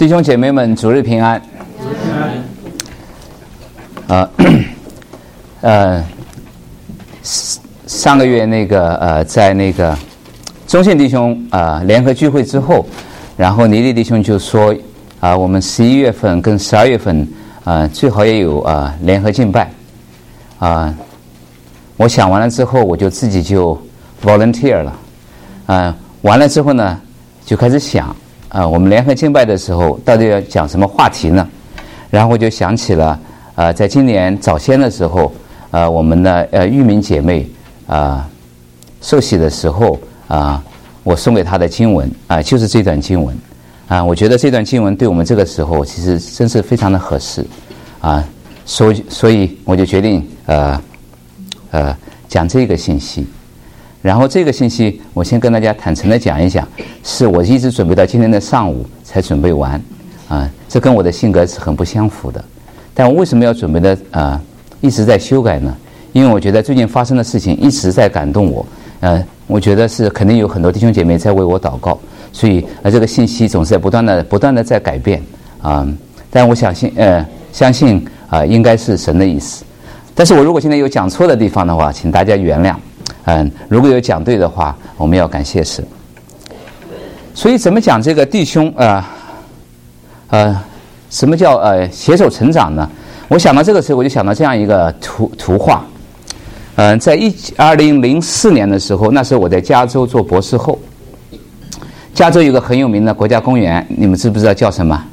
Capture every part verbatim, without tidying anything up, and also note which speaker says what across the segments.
Speaker 1: 弟兄姐妹们，主日平安。呃呃，上个月那个呃，在那个中信弟兄呃联合聚会之后，然后尼利弟兄就说啊、呃，我们十一月份跟十二月份呃最好也有呃联合敬拜啊、呃。我想完了之后，我就自己就 volunteer 了，呃，完了之后呢，就开始想啊、呃，我们联合敬拜的时候到底要讲什么话题呢？然后我就想起了呃，在今年早先的时候，呃，我们的呃玉明姐妹啊、呃、受洗的时候啊、呃，我送给她的经文啊、呃，就是这段经文啊、呃，我觉得这段经文对我们这个时候其实真是非常的合适啊、呃，所以所以我就决定呃呃讲这个信息。然后这个信息我先跟大家坦诚的讲一讲，是我一直准备到今天的上午才准备完啊、呃，这跟我的性格是很不相符的。但我为什么要准备的啊、呃、一直在修改呢？因为我觉得最近发生的事情一直在感动我，呃，我觉得是肯定有很多弟兄姐妹在为我祷告，所以呃这个信息总是在不断的不断的在改变啊、呃。但我相信呃相信啊、呃、应该是神的意思。但是我如果现在有讲错的地方的话，请大家原谅。嗯、呃，如果有讲对的话，我们要感谢神。所以怎么讲这个弟兄呃呃？什么叫呃携手成长呢？我想到这个时候，我就想到这样一个图图画。嗯、呃，在一二零零四年的时候，那时候我在加州做博士后。加州有个很有名的国家公园，你们知不知道叫什么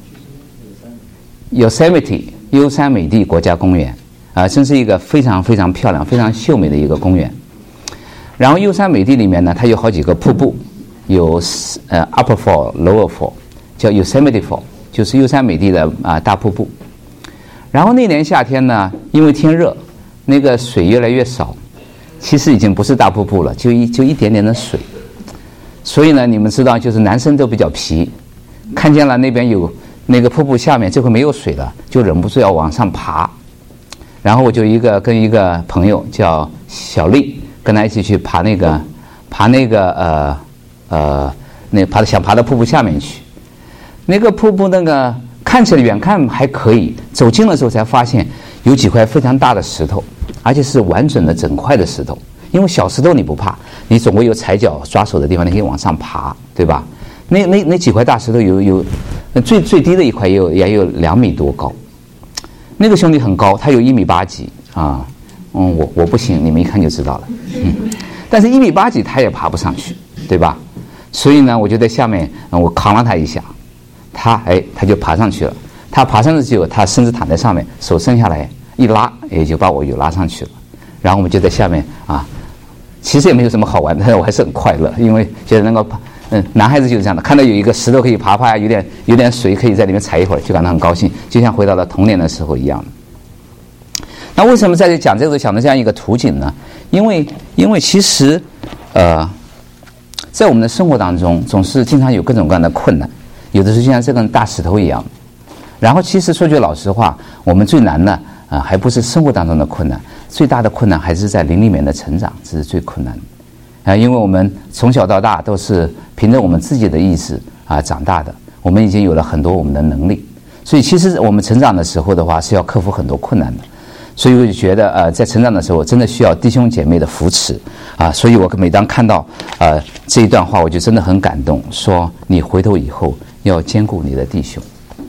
Speaker 1: ？Yosemite 优山美地国家公园啊、呃，真是一个非常非常漂亮、非常秀美的一个公园。然后优山美地里面呢，它有好几个瀑布，有呃 Upper Fall、Lower Fall， 叫 Yosemite Fall。就是优山美地的啊、呃、大瀑布，然后那年夏天呢，因为天热，那个水越来越少，其实已经不是大瀑布了，就一就一点点的水。所以呢，你们知道，就是男生都比较皮，看见了那边有那个瀑布下面这回没有水了，就忍不住要往上爬。然后我就一个跟一个朋友叫小丽，跟他一起去爬那个爬那个呃呃那爬想爬到瀑布下面去。那个瀑布那个看起来远看还可以，走近的时候才发现有几块非常大的石头，而且是完整的整块的石头。因为小石头你不怕，你总会有踩脚抓手的地方，你可以往上爬，对吧？那那那几块大石头有有最最低的一块也有也有两米多高。那个兄弟很高，他有一米八几啊，嗯，我我不行，你们一看就知道了。嗯，但是一米八几他也爬不上去，对吧？所以呢，我就在下面，嗯、我扛了他一下。他哎，他就爬上去了。他爬上去之后，他身子躺在上面，手伸下来一拉，也就把我又拉上去了。然后我们就在下面啊，其实也没有什么好玩的，但是我还是很快乐，因为觉得能够，嗯，男孩子就是这样的，看到有一个石头可以爬爬，有点有点水可以在里面踩一会儿，就感到很高兴，就像回到了童年的时候一样。那为什么在这讲这个想到这样一个图景呢？因为因为其实，呃，在我们的生活当中，总是经常有各种各样的困难。有的时候就像这根大石头一样，然后其实说句老实话，我们最难的啊、呃，还不是生活当中的困难，最大的困难还是在灵里面的成长，这是最困难的啊、呃，因为我们从小到大都是凭着我们自己的意志啊、呃、长大的，我们已经有了很多我们的能力，所以其实我们成长的时候的话是要克服很多困难的，所以我就觉得呃，在成长的时候真的需要弟兄姐妹的扶持啊、呃，所以我每当看到呃这一段话，我就真的很感动，说你回头以后要兼顾你的弟兄。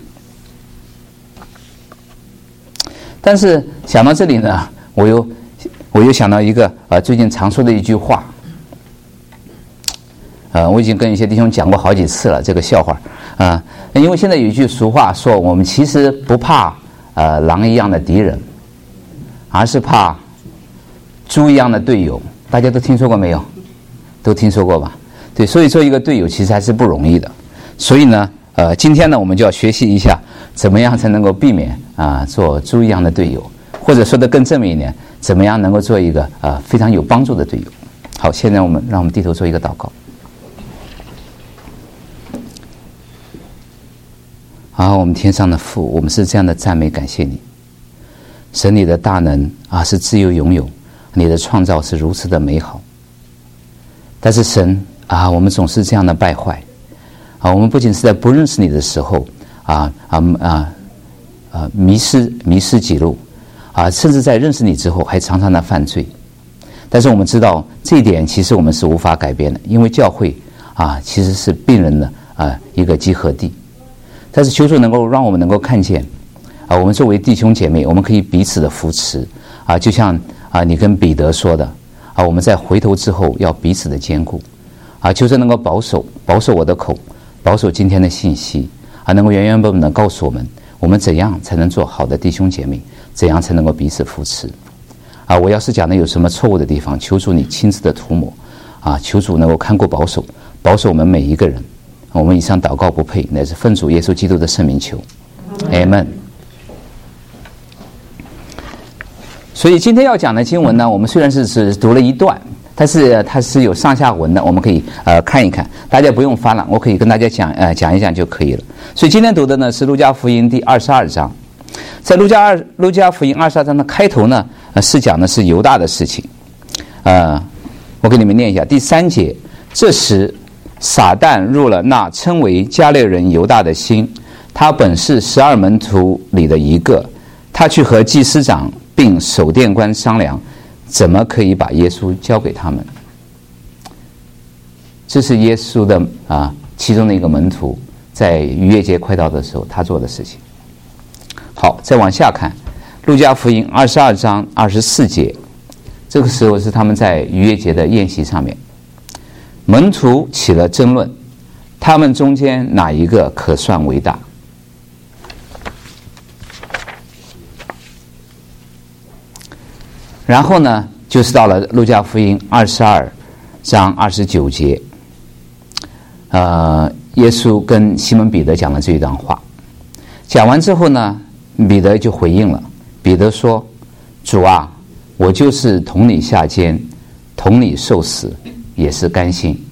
Speaker 1: 但是想到这里呢，我又我又想到一个呃最近常说的一句话，呃我已经跟一些弟兄讲过好几次了这个笑话啊、呃，因为现在有一句俗话说，我们其实不怕呃狼一样的敌人，而是怕猪一样的队友。大家都听说过没有？都听说过吧？对，所以做一个队友其实还是不容易的。所以呢，呃，今天呢，我们就要学习一下，怎么样才能够避免啊、呃、做猪一样的队友，或者说的更正面一点，怎么样能够做一个啊、呃、非常有帮助的队友。好，现在我们让我们低头做一个祷告。好，我们天上的父，我们是这样的赞美感谢你，神你的大能啊是自由拥有，你的创造是如此的美好，但是神啊，我们总是这样的败坏。啊，我们不仅是在不认识你的时候啊， 啊啊啊啊迷失迷失己路啊，甚至在认识你之后还常常的犯罪。但是我们知道这一点其实我们是无法改变的，因为教会啊其实是病人的啊一个集合地。但是求主能够让我们能够看见啊，我们作为弟兄姐妹，我们可以彼此的扶持啊，就像啊你跟彼得说的啊，我们在回头之后要彼此的兼顾啊，求主能够保守保守我的口，保守今天的信息啊，能够原原本本的告诉我们，我们怎样才能做好的弟兄姐妹，怎样才能够彼此扶持啊！我要是讲的有什么错误的地方，求主你亲自的涂抹啊！求主能够看顾保守，保守我们每一个人。我们以上祷告不配，乃是奉主耶稣基督的圣名求，阿们。所以今天要讲的经文呢，我们虽然是只读了一段，但是它是有上下文的，我们可以呃看一看，大家不用翻了，我可以跟大家讲呃讲一讲就可以了。所以今天读的呢是路加福音第二十二章。在路加二路加福音二十二章的开头呢，呃，是讲的是犹大的事情。呃，我给你们念一下第三节。这时，撒旦入了那称为加略人犹大的心，他本是十二门徒里的一个。他去和祭司长并守殿官商量，怎么可以把耶稣交给他们。这是耶稣的啊其中的一个门徒，在逾越节快到的时候他做的事情。好，再往下看，路加福音二十二章二十四节，这个时候是他们在逾越节的宴席上面，门徒起了争论，他们中间哪一个可算为大？然后呢，就是到了路加福音二十二章二十九节，呃，耶稣跟西门彼得讲了这一段话。讲完之后呢，彼得就回应了。彼得说：“主啊，我就是同你下监，同你受死，也是甘心。”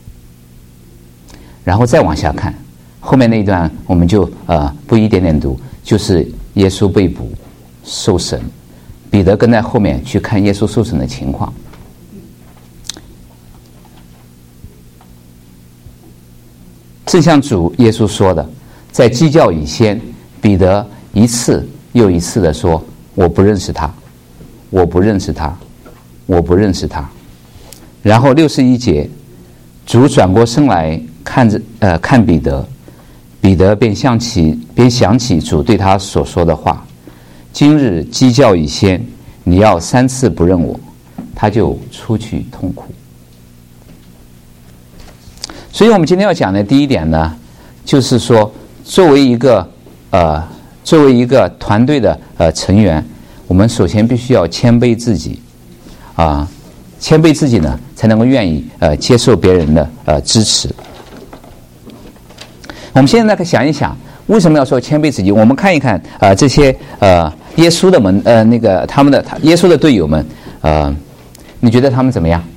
Speaker 1: 然后再往下看，后面那一段我们就呃不一点点读，就是耶稣被捕、受审，彼得跟在后面去看耶稣受审的情况。正像主耶稣说的，在鸡叫以先，彼得一次又一次的说：“我不认识他，我不认识他，我不认识他。”然后六十一节，主转过身来看着呃看彼得，彼得便想起便想起主对他所说的话：“今日鸡叫以先，你要三次不认我。”他就出去痛哭。所以我们今天要讲的第一点呢，就是说，作为一个呃，作为一个团队的呃成员，我们首先必须要谦卑自己，啊，谦卑自己呢，才能够愿意呃接受别人的呃支持。我们现在想一想，为什么要说谦卑自己？我们看一看呃这些呃耶稣的门呃那个他们的耶稣的队友们，呃，你觉得他们怎么样？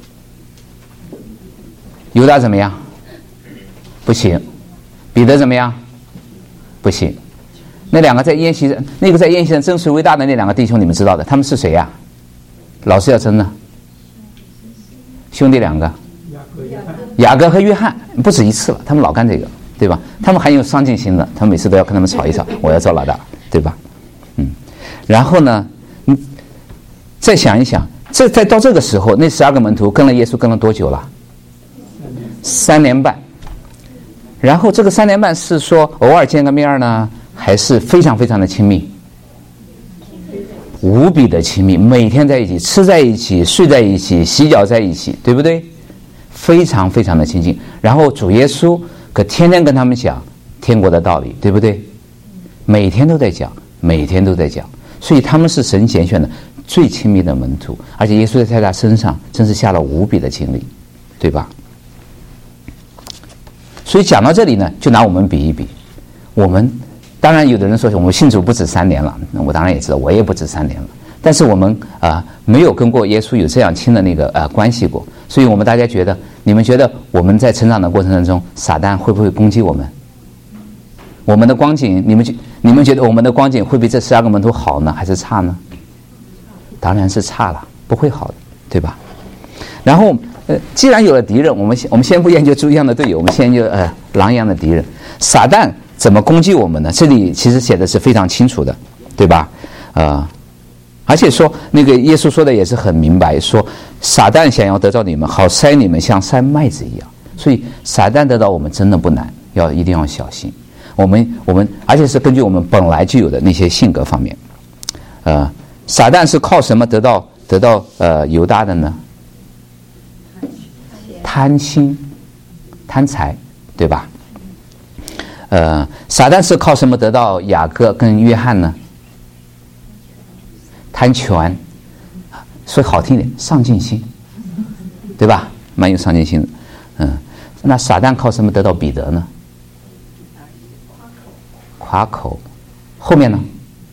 Speaker 1: 犹大怎么样？不行。彼得怎么样？不行。那两个在宴席，那个在宴席上争谁为大的那两个弟兄，你们知道的，他们是谁呀？老是要争呢。兄弟两个，雅各和约翰，不止一次了，他们老干这个，对吧？他们很有上进心的，他们每次都要跟他们吵一吵，我要做老大，对吧？嗯。然后呢，你再想一想，这在到这个时候，那十二个门徒跟了耶稣跟了多久了？三年半。然后这个三年半是说偶尔见个面呢，还是非常非常的亲密？无比的亲密，每天在一起，吃在一起，睡在一起，洗脚在一起，对不对？非常非常的亲近。然后主耶稣可天天跟他们讲天国的道理，对不对？每天都在讲，每天都在讲。所以他们是神拣选的最亲密的门徒，而且耶稣在他身上真是下了无比的精力，对吧？所以讲到这里呢，就拿我们比一比。我们当然有的人说我们信主不止三年了，我当然也知道我也不止三年了，但是我们啊、呃、没有跟过耶稣有这样亲的那个呃关系过，所以我们大家觉得，你们觉得我们在成长的过程当中，撒旦会不会攻击我们？我们的光景，你们觉你们觉得我们的光景会比这十二个门徒好呢，还是差呢？当然是差了，不会好的，对吧？然后呃，既然有了敌人，我们先我们先不研究猪一样的队友，我们先研究呃狼一样的敌人。撒旦怎么攻击我们呢？这里其实写的是非常清楚的，对吧？呃，而且说那个耶稣说的也是很明白，说撒旦想要得到你们，好筛你们像筛麦子一样。所以撒旦得到我们真的不难，要一定要小心。我们我们而且是根据我们本来就有的那些性格方面。呃，撒旦是靠什么得到得到呃犹大的呢？贪心、贪财，对吧？呃，撒旦是靠什么得到雅各跟约翰呢？贪权，说好听点，上进心，对吧？蛮有上进心的。嗯，那撒旦靠什么得到彼得呢？夸口。后面呢？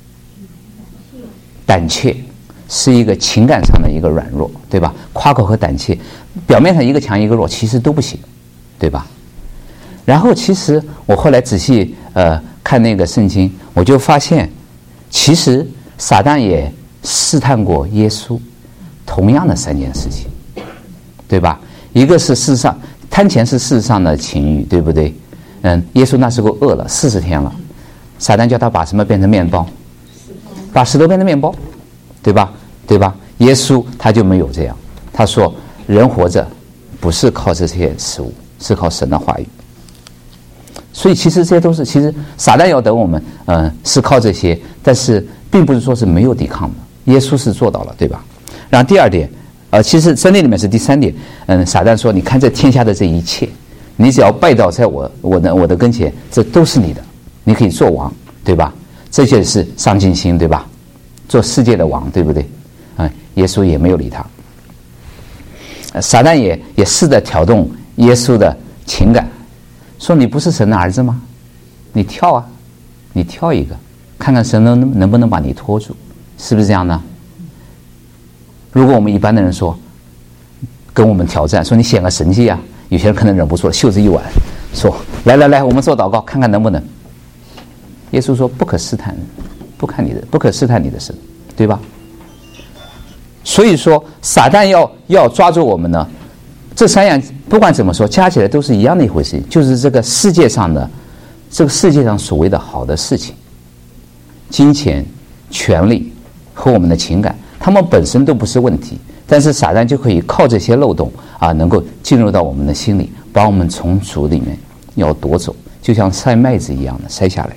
Speaker 1: 胆怯，是一个情感上的一个软弱，对吧？夸口和胆怯，表面上一个强一个弱，其实都不行，对吧？然后其实我后来仔细呃看那个圣经，我就发现，其实撒旦也试探过耶稣，同样的三件事情，对吧？一个是世上贪钱是世上的情欲，对不对？嗯，耶稣那时候饿了四十天了，撒旦叫他把什么变成面包？把石头变成面包，对吧？对吧？耶稣他就没有这样，他说人活着不是靠这些食物，是靠神的话语。所以其实这些都是，其实撒旦要得我们，嗯、呃，是靠这些，但是并不是说是没有抵抗的，耶稣是做到了，对吧？然后第二点，呃，其实真理里面是第三点，嗯，撒旦说，你看这天下的这一切，你只要拜倒在我我的我的跟前，这都是你的，你可以做王，对吧？这就是上进心，对吧？做世界的王，对不对？嗯，耶稣也没有理他，呃、撒旦也也试着挑动耶稣的情感。说你不是神的儿子吗？你跳啊，你跳一个，看看神能能不能把你拖住，是不是这样呢？如果我们一般的人说，跟我们挑战，说你显个神迹啊，有些人可能忍不住了，袖子一挽，说来来来，我们做祷告，看看能不能。耶稣说不可试探，不看你的，不可试探你的神，对吧？所以说，撒旦要要抓住我们呢。这三样不管怎么说，加起来都是一样的一回事，就是这个世界上的，这个世界上所谓的好的事情，金钱、权力和我们的情感，它们本身都不是问题，但是撒旦就可以靠这些漏洞啊，能够进入到我们的心里，把我们从主里面要夺走，就像筛麦子一样的筛下来。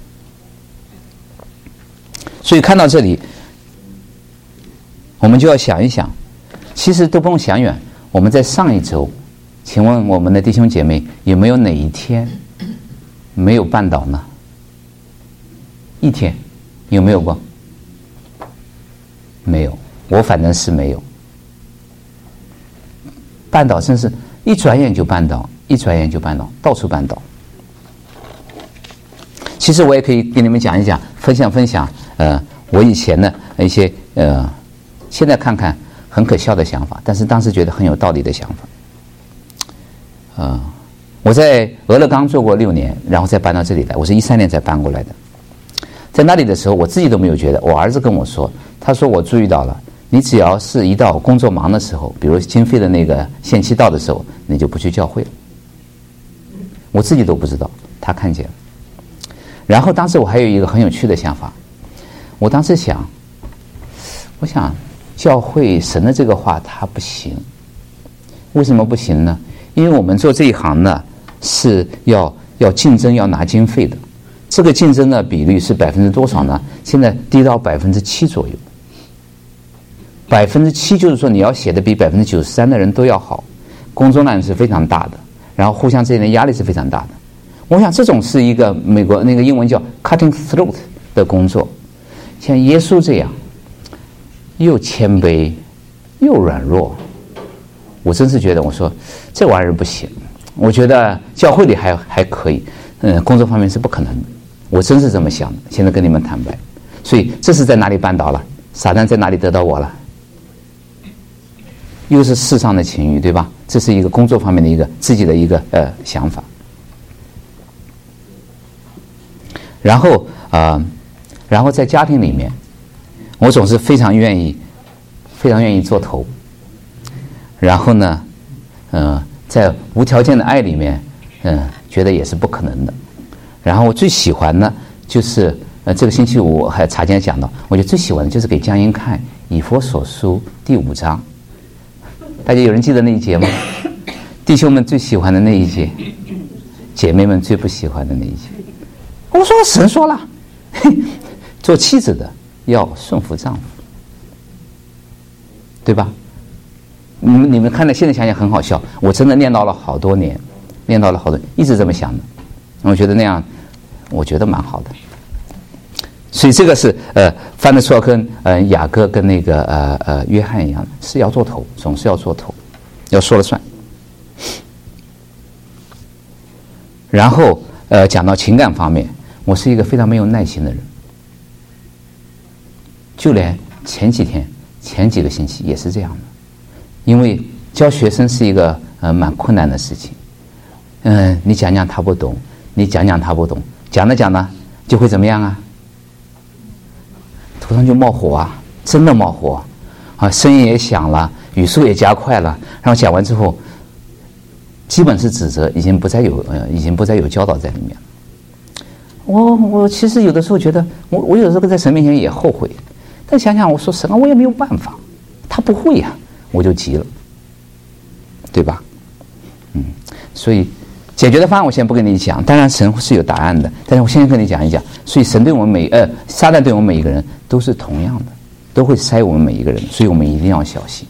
Speaker 1: 所以看到这里，我们就要想一想，其实都不用想远。我们在上一周，请问我们的弟兄姐妹有没有哪一天没有绊倒呢？一天有没有过？没有，我反正是没有。绊倒真是一转眼就绊倒，一转眼就绊倒，到处绊倒。其实我也可以跟你们讲一讲，分享分享，呃，我以前的一些呃，现在看看。很可笑的想法，但是当时觉得很有道理的想法。呃，我在俄勒冈做过六年，然后再搬到这里来。我是一三年才搬过来的。在那里的时候，我自己都没有觉得。我儿子跟我说，他说我注意到了，你只要是一到工作忙的时候，比如经费的那个限期到的时候，你就不去教会了。我自己都不知道，他看见了。然后当时我还有一个很有趣的想法，我当时想，我想。教会神的这个话它不行，为什么不行呢？因为我们做这一行呢是要要竞争，要拿经费的，这个竞争的比率是百分之多少呢？现在低到百分之七左右，百分之七就是说你要写的比百分之九十三的人都要好，工作量是非常大的，然后互相之间的压力是非常大的。我想这种是一个美国那个英文叫 cutting throat 的工作，像耶稣这样。又谦卑又软弱，我真是觉得我说这玩意儿不行，我觉得教会里还还可以，嗯，工作方面是不可能的，我真是这么想的，现在跟你们坦白。所以这是在哪里绊倒了？撒旦在哪里得到我了？又是世上的情欲，对吧？这是一个工作方面的一个自己的一个呃想法。然后啊、呃，然后在家庭里面。我总是非常愿意，非常愿意做头。然后呢，呃，在无条件的爱里面，嗯、呃，觉得也是不可能的。 然后我最喜欢呢，就是呃这个星期五还茶间讲到，我觉得最喜欢的就是给江英看以弗所书第五章。大家有人记得那一节吗？弟兄们最喜欢的那一节，姐妹们最不喜欢的那一节。我说神说了，做妻子的要顺服丈夫，对吧？你们你们看了，现在想想很好笑。我真的念叨了好多年，念叨了好多年，一直这么想的。我觉得那样，我觉得蛮好的。所以这个是呃，犯的错跟呃雅各跟那个呃呃约翰一样，是要做头，总是要做头，要说了算。然后呃，讲到情感方面，我是一个非常没有耐心的人，就连前几天、前几个星期也是这样的。因为教学生是一个呃蛮困难的事情，嗯、呃，你讲讲他不懂，你讲讲他不懂，讲着讲着就会怎么样啊？头上就冒火啊，真的冒火啊，声音也响了，语速也加快了，然后讲完之后，基本是指责，已经不再有呃，已经不再有教导在里面。我我其实有的时候觉得，我我有时候在神面前也后悔，但想想我说神啊，我也没有办法，他不会呀、啊。我就急了，对吧？嗯，所以解决的方案我先不跟你讲，当然神是有答案的，但是我先跟你讲一讲。所以神对我们每呃，撒旦对我们每一个人都是同样的，都会筛我们每一个人，所以我们一定要小心。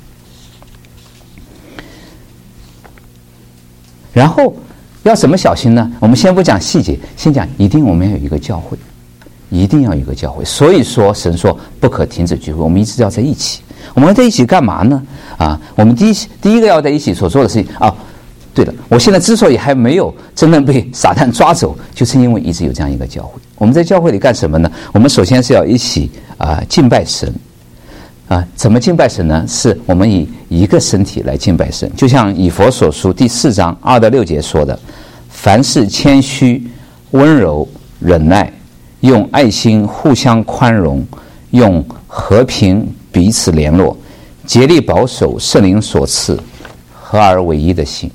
Speaker 1: 然后要怎么小心呢？我们先不讲细节，先讲一定我们要有一个教会，一定要有一个教会。所以说神说不可停止聚会，我们一直要在一起。我们在一起干嘛呢？啊，我们第一第一个要在一起所做的事情啊，对了，我现在之所以还没有真正被撒旦抓走，就是因为一直有这样一个教会。我们在教会里干什么呢？我们首先是要一起啊敬拜神啊，怎么敬拜神呢？是我们以一个身体来敬拜神，就像以弗所书第四章二到六节说的：凡事谦虚、温柔、忍耐，用爱心互相宽容，用和平彼此联络，竭力保守圣灵所赐合而为一的心。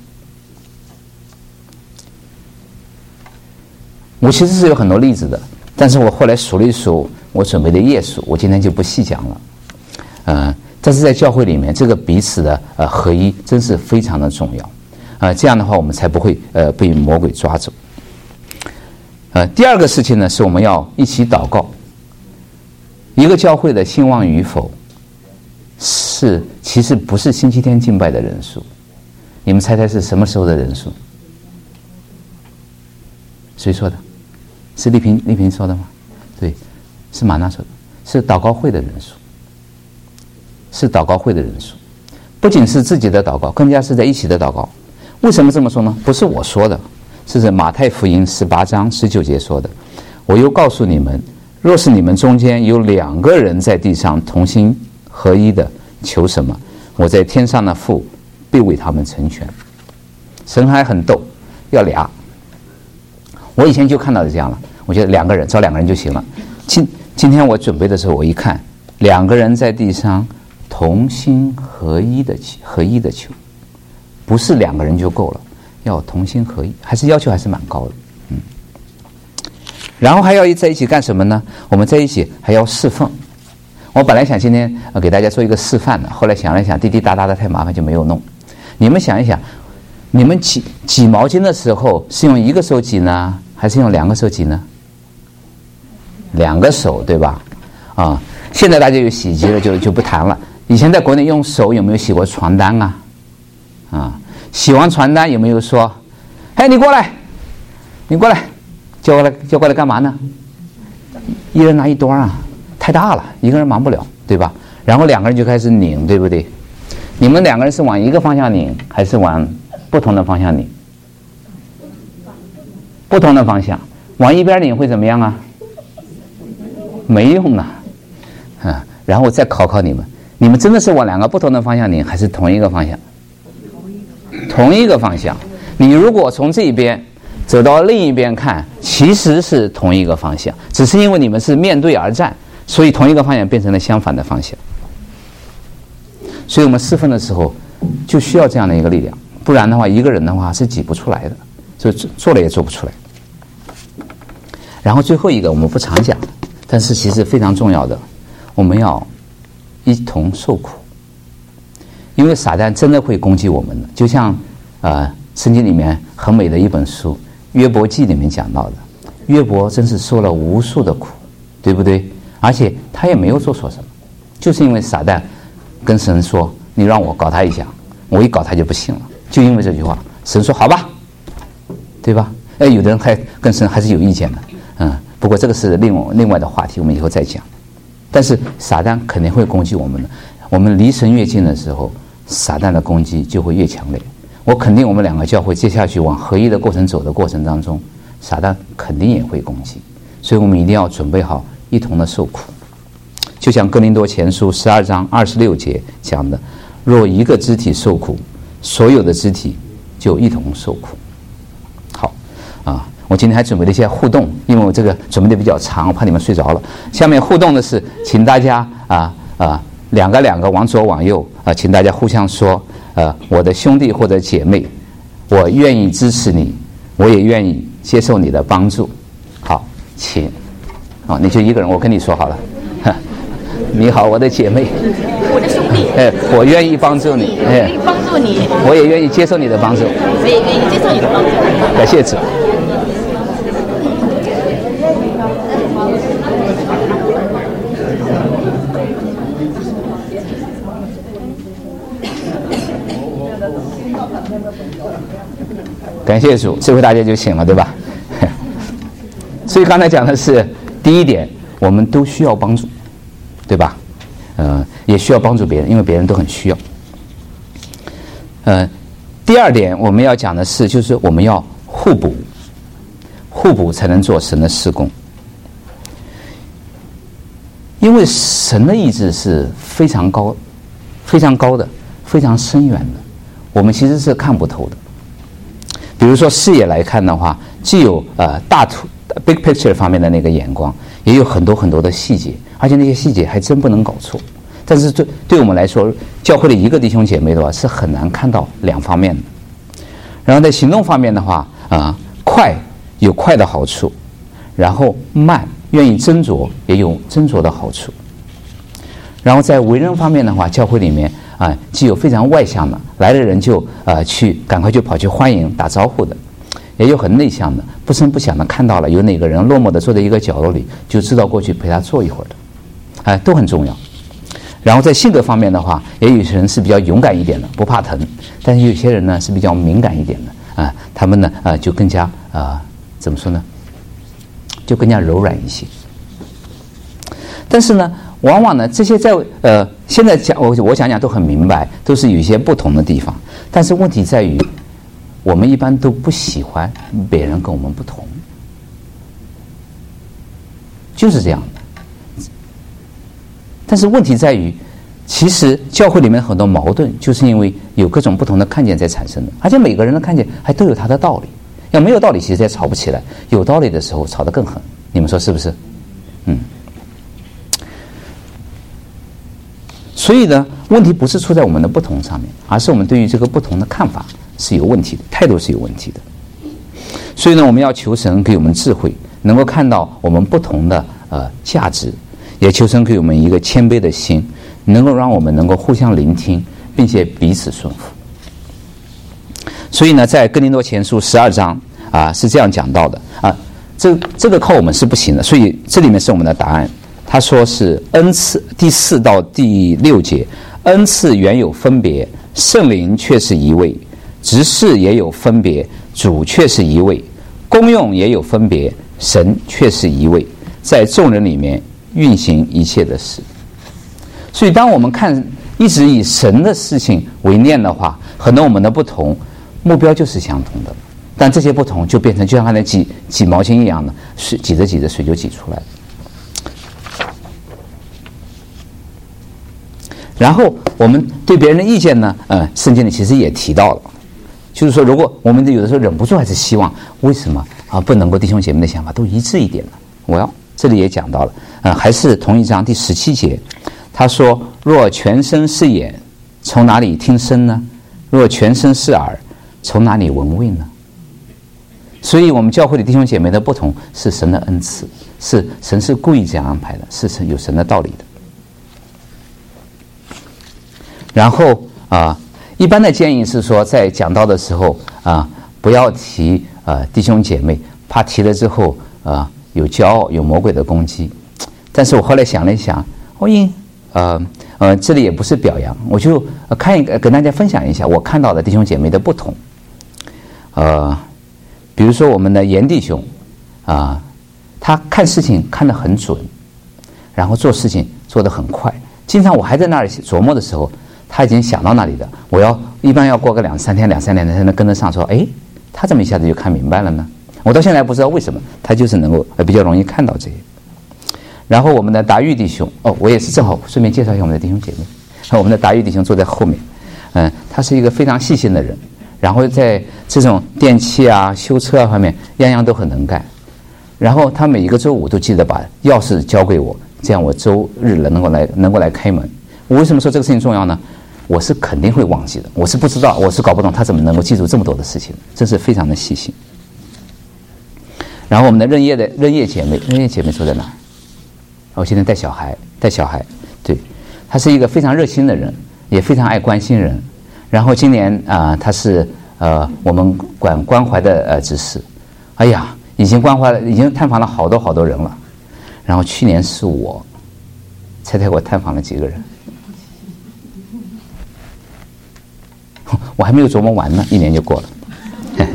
Speaker 1: 我其实是有很多例子的，但是我后来数了一数我准备的页数，我今天就不细讲了。呃，但是在教会里面，这个彼此的呃合一真是非常的重要。呃，这样的话我们才不会呃被魔鬼抓走。呃，第二个事情呢，是我们要一起祷告。一个教会的兴旺与否，是其实不是星期天敬拜的人数。你们猜猜是什么时候的人数？谁说的？是丽萍丽萍说的吗？对，是玛娜说的，是祷告会的人数，是祷告会的人数。不仅是自己的祷告，更加是在一起的祷告。为什么这么说呢？不是我说的，是在马太福音十八章十九节说的。我又告诉你们，若是你们中间有两个人在地上同心合一的求什么，我在天上的父必为他们成全。神还很逗，要俩。我以前就看到的这样了，我觉得两个人找两个人就行了。今今天我准备的时候，我一看，两个人在地上同心合一的合一的求，不是两个人就够了，要同心合一，还是要求还是蛮高的。嗯。然后还要在一起干什么呢？我们在一起还要侍奉。我本来想今天呃给大家做一个示范的，后来想了想，滴滴答答的太麻烦，就没有弄。你们想一想，你们挤挤毛巾的时候是用一个手挤呢，还是用两个手挤呢？两个手，对吧？啊，现在大家有洗衣机了，就就不谈了。以前在国内用手有没有洗过床单啊？啊，洗完床单有没有说，哎，你过来，你过来，叫过来叫过来干嘛呢？一人拿一端啊，太大了，一个人忙不了，对吧？然后两个人就开始拧，对不对？你们两个人是往一个方向拧，还是往不同的方向拧？不同的方向，往一边拧会怎么样啊？没用啊！啊，然后我再考考你们，你们真的是往两个不同的方向拧，还是同一个方向？同一个方向。你如果从这边走到另一边看，其实是同一个方向，只是因为你们是面对而战，所以同一个方向变成了相反的方向。所以我们侍奉的时候就需要这样的一个力量，不然的话一个人的话是挤不出来的，所以做了也做不出来。 然后最后一个我们不常讲，但是其实非常重要的，我们要一同受苦。因为撒旦真的会攻击我们的，就像呃圣经里面很美的一本书约伯记里面讲到的，约伯真是受了无数的苦，对不对？而且他也没有做错什么，就是因为撒旦跟神说你让我搞他一下，我一搞他就不信了，就因为这句话，神说好吧，对吧？哎，有的人还跟神还是有意见的，嗯，不过这个是另外另外的话题，我们以后再讲。但是撒旦肯定会攻击我们的，我们离神越近的时候，撒旦的攻击就会越强烈。我肯定我们两个教会接下去往合一的过程走的过程当中，撒旦肯定也会攻击，所以我们一定要准备好一同的受苦。就像哥林多前书十二章二十六节讲的，若一个肢体受苦，所有的肢体就一同受苦。好啊，我今天还准备了一些互动，因为我这个准备的比较长，我怕你们睡着了。下面互动的是请大家啊啊两个两个往左往右啊，请大家互相说呃，我的兄弟或者姐妹，我愿意支持你，我也愿意接受你的帮助。好，请哦，你就一个人，我跟你说好了。你好，我的姐妹，
Speaker 2: 我的兄弟，
Speaker 1: 哎，我愿意帮助你，
Speaker 2: 哎，愿意帮助你，
Speaker 1: 我也愿意接受你的帮助，
Speaker 2: 我也愿意接受你的帮助。
Speaker 1: 感谢主。感谢主，这回大家就醒了，对吧？所以刚才讲的是第一点，我们都需要帮助，对吧？呃，也需要帮助别人，因为别人都很需要。呃，第二点我们要讲的是，就是我们要互补，互补才能做神的事工。因为神的意志是非常高、非常高的、非常深远的，我们其实是看不透的。比如说视野来看的话，既有呃大图 big picture 方面的那个眼光，也有很多很多的细节，而且那些细节还真不能搞错。但是对对我们来说，教会的一个弟兄姐妹的话是很难看到两方面的。然后在行动方面的话啊、呃，快有快的好处，然后慢愿意斟酌也有斟酌的好处。然后在为人方面的话，教会里面啊、呃，既有非常外向的，来的人就呃去赶快就跑去欢迎打招呼的，也有很内向的，不声不响的看到了有哪个人落寞的坐在一个角落里，就知道过去陪他坐一会儿的，哎、呃，都很重要。然后在性格方面的话，也有些人是比较勇敢一点的，不怕疼，但是有些人呢是比较敏感一点的啊、呃，他们呢啊、呃、就更加啊、呃、怎么说呢，就更加柔软一些。但是呢，往往呢这些在呃现在讲我我讲讲都很明白，都是有一些不同的地方，但是问题在于，我们一般都不喜欢别人跟我们不同，就是这样的。但是问题在于，其实教会里面很多矛盾，就是因为有各种不同的看见在产生的，而且每个人的看见还都有他的道理。要没有道理，其实也吵不起来；有道理的时候，吵得更狠。你们说是不是？嗯。所以呢，问题不是出在我们的不同上面，而是我们对于这个不同的看法是有问题的，态度是有问题的。所以呢，我们要求神给我们智慧，能够看到我们不同的呃价值。也求神给我们一个谦卑的心，能够让我们能够互相聆听，并且彼此顺服。所以呢，在哥林多前书十二章啊是这样讲到的啊，这这个靠我们是不行的，所以这里面是我们的答案。他说是恩赐第四到第六节，恩赐原有分别，圣灵却是一位；执事也有分别，主却是一位；功用也有分别，神却是一位，在众人里面运行一切的事。所以当我们看一直以神的事情为念的话，很多我们的不同目标就是相同的，但这些不同就变成就像那挤挤毛巾一样的，水挤着挤着水就挤出来了。然后我们对别人的意见呢，呃，圣经里其实也提到了，就是说如果我们有的时候忍不住还是希望，为什么啊不能够弟兄姐妹的想法都一致一点呢？我要这里也讲到了，呃，还是同一章第十七节，他说：若全身是眼，从哪里听声呢？若全身是耳，从哪里闻味呢？ 所以我们教会的弟兄姐妹的不同是神的恩赐，是神是故意这样安排的，是神有神的道理的。然后啊，一般的建议是说，在讲道的时候啊，不要提呃弟兄姐妹，怕提了之后啊有骄傲，有魔鬼的攻击。但是我后来想了一想，哦因呃呃这里也不是表扬，我就看一个跟大家分享一下我看到的弟兄姐妹的不同。呃，比如说我们的严弟兄啊，他看事情看得很准，然后做事情做得很快。经常我还在那里琢磨的时候，他已经想到那里的，我要一般要过个两三天、两三年才能跟得上。说，哎，他怎么一下子就看明白了呢？我到现在不知道为什么，他就是能够比较容易看到这些。然后我们的达玉弟兄，哦，我也是正好顺便介绍一下我们的弟兄姐妹。我们的达玉弟兄坐在后面，嗯，他是一个非常细心的人。然后在这种电器啊、修车啊方面，样样都很能干。然后他每一个周五都记得把钥匙交给我，这样我周日了能够来能够来开门。我为什么说这个事情重要呢？我是肯定会忘记的，我是不知道，我是搞不懂他怎么能够记住这么多的事情，真是非常的细心。然后我们的任业的任业姐妹，任业姐妹坐在哪儿？我现在带小孩，带小孩，对，她是一个非常热心的人，也非常爱关心人。然后今年啊、呃，他是呃我们管关怀的呃执事，哎呀，已经关怀了，已经探访了好多好多人了。然后去年是我，猜猜我探访了几个人？我还没有琢磨完呢，一年就过了，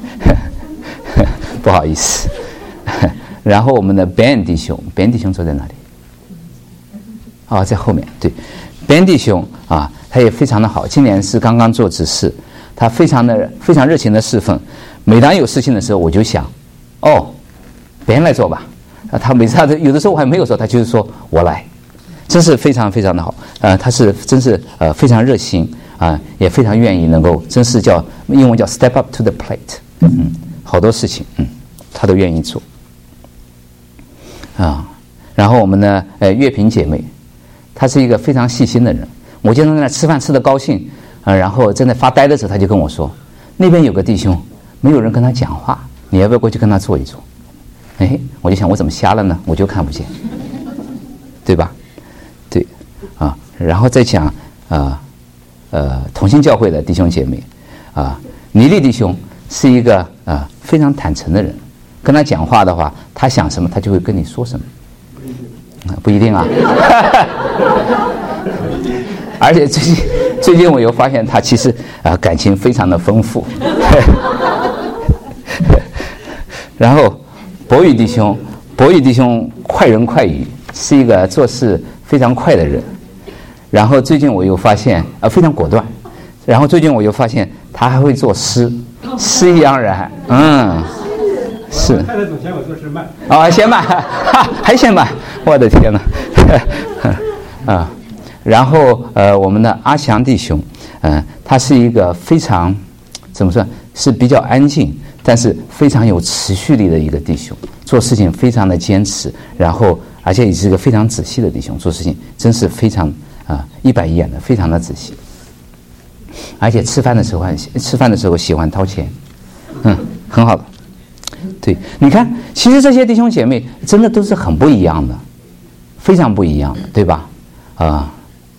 Speaker 1: 不好意思。然后我们的 Ben 弟兄 ，Ben 弟兄坐在哪里？哦，在后面。对 ，Ben 弟兄啊。他也非常的好，今年是刚刚做执事，他非常的非常热情的侍奉。每当有事情的时候，我就想，哦，别人来做吧。啊，他每次他有的时候我还没有说，他就是说我来，真是非常非常的好。呃，他是真是呃非常热心啊、呃，也非常愿意能够，真是叫英文叫 step up to the plate。嗯，好多事情嗯，他都愿意做。啊，然后我们的呃月萍姐妹，她是一个非常细心的人。我经常在那吃饭吃得高兴，啊、呃，然后正在发呆的时候，他就跟我说，那边有个弟兄，没有人跟他讲话，你要不要过去跟他坐一坐？哎，我就想我怎么瞎了呢？我就看不见，对吧？对，啊，然后再讲啊，呃，同心教会的弟兄姐妹，啊，尼利弟兄是一个啊非常坦诚的人，跟他讲话的话，他想什么他就会跟你说什么，啊、不一定啊。而且最近最近我又发现他其实啊、呃、感情非常的丰富。然后博宇弟兄，博宇弟兄快人快语，是一个做事非常快的人。然后最近我又发现啊、呃、非常果断。然后最近我又发现他还会作诗，诗意盎然，嗯，是。
Speaker 3: 看得总嫌我做事慢。
Speaker 1: 啊，嫌慢，哈，还嫌慢，我的天哪！啊。然后呃，我们的阿祥弟兄，嗯、呃，他是一个非常怎么说，是比较安静，但是非常有持续力的一个弟兄，做事情非常的坚持，然后而且也是一个非常仔细的弟兄，做事情真是非常啊、呃、一板一眼的，非常的仔细。而且吃饭的时候，吃饭的时候喜欢掏钱，嗯，很好的。对，你看，其实这些弟兄姐妹真的都是很不一样的，非常不一样的，对吧？啊、呃。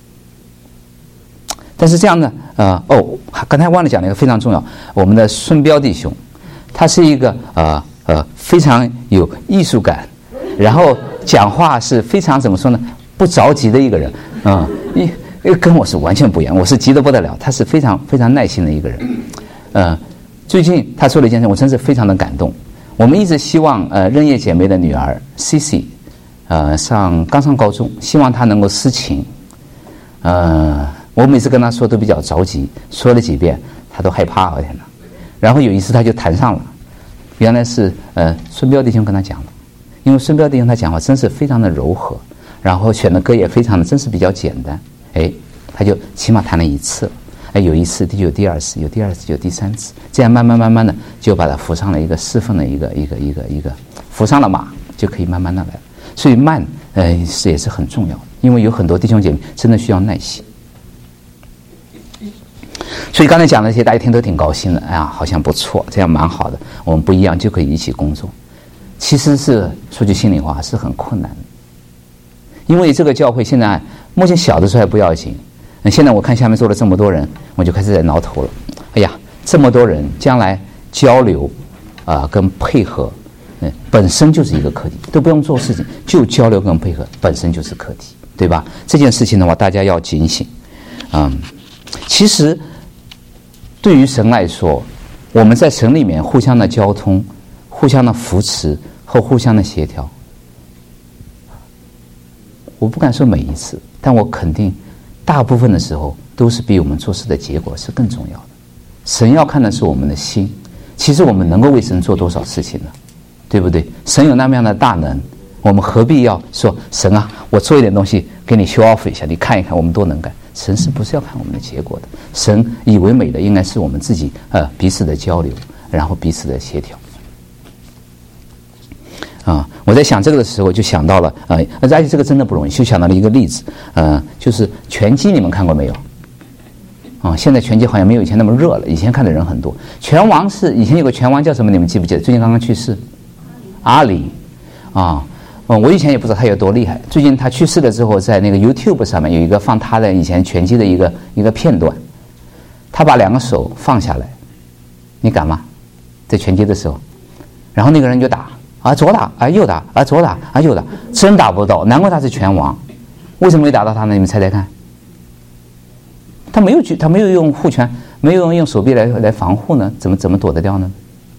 Speaker 1: 但是这样呢，呃，哦，刚才忘了讲了一个非常重要，我们的孙彪弟兄，他是一个呃呃非常有艺术感，然后讲话是非常怎么说呢，不着急的一个人，嗯，一跟我是完全不一样，我是急得不得了，他是非常非常耐心的一个人，呃，最近他做了一件事，我真是非常的感动。我们一直希望呃任业姐妹的女儿 C C， 呃上刚上高中，希望她能够司琴，呃。我每次跟他说都比较着急，说了几遍他都害怕，我天哪！然后有一次他就弹上了，原来是呃孙彪弟兄跟他讲的，因为孙彪弟兄他讲话真是非常的柔和，然后选的歌也非常的真是比较简单，哎，他就起码弹了一次，哎，有一次就有第二次，有第二次就有第三次，这样慢慢慢慢的就把他扶上了一个侍奉的一个一个一个一个扶上了马，就可以慢慢的来。所以慢呃是也是很重要的，因为有很多弟兄姐妹真的需要耐心。 所以刚才讲的这些，大家听都挺高兴的，哎呀，好像不错，这样蛮好的。我们不一样就可以一起工作，其实是说句心里话，是很困难的。因为这个教会现在目前小的时候还不要紧，现在我看下面坐了这么多人，我就开始在挠头了。哎呀，这么多人，将来交流啊、呃、跟配合，嗯，本身就是一个课题，都不用做事情，就交流跟配合本身就是课题，对吧？这件事情的话，大家要警醒。嗯，其实对于神来说，我们在神里面互相的交通、互相的扶持和互相的协调，我不敢说每一次，但我肯定大部分的时候都是比我们做事的结果是更重要的。神要看的是我们的心，其实我们能够为神做多少事情呢？对不对？神有那么样的大能，我们何必要说神啊，我做一点东西给你 show off 一下，你看一看我们多能干？神是不是要看我们的结果的？神以为美的应该是我们自己呃彼此的交流，然后彼此的协调。啊，我在想这个的时候就想到了啊，而且这个真的不容易，就想到了一个例子，呃，就是拳击，你们看过没有？啊，现在拳击好像没有以前那么热了，以前看的人很多。拳王是以前有个拳王叫什么？你们记不记得？最近刚刚去世，阿里啊。嗯，我以前也不知道他有多厉害。最近他去世了之后，在那个 YouTube 上面有一个放他的以前拳击的一个一个片段。他把两个手放下来，你敢吗？在拳击的时候，然后那个人就打啊，左打啊，右打啊，左打啊，右打，真打不到。难怪他是拳王，为什么没打到他呢？你们猜猜看。他没有去，他没有用护拳，没有用手臂来来防护呢，怎么怎么躲得掉呢？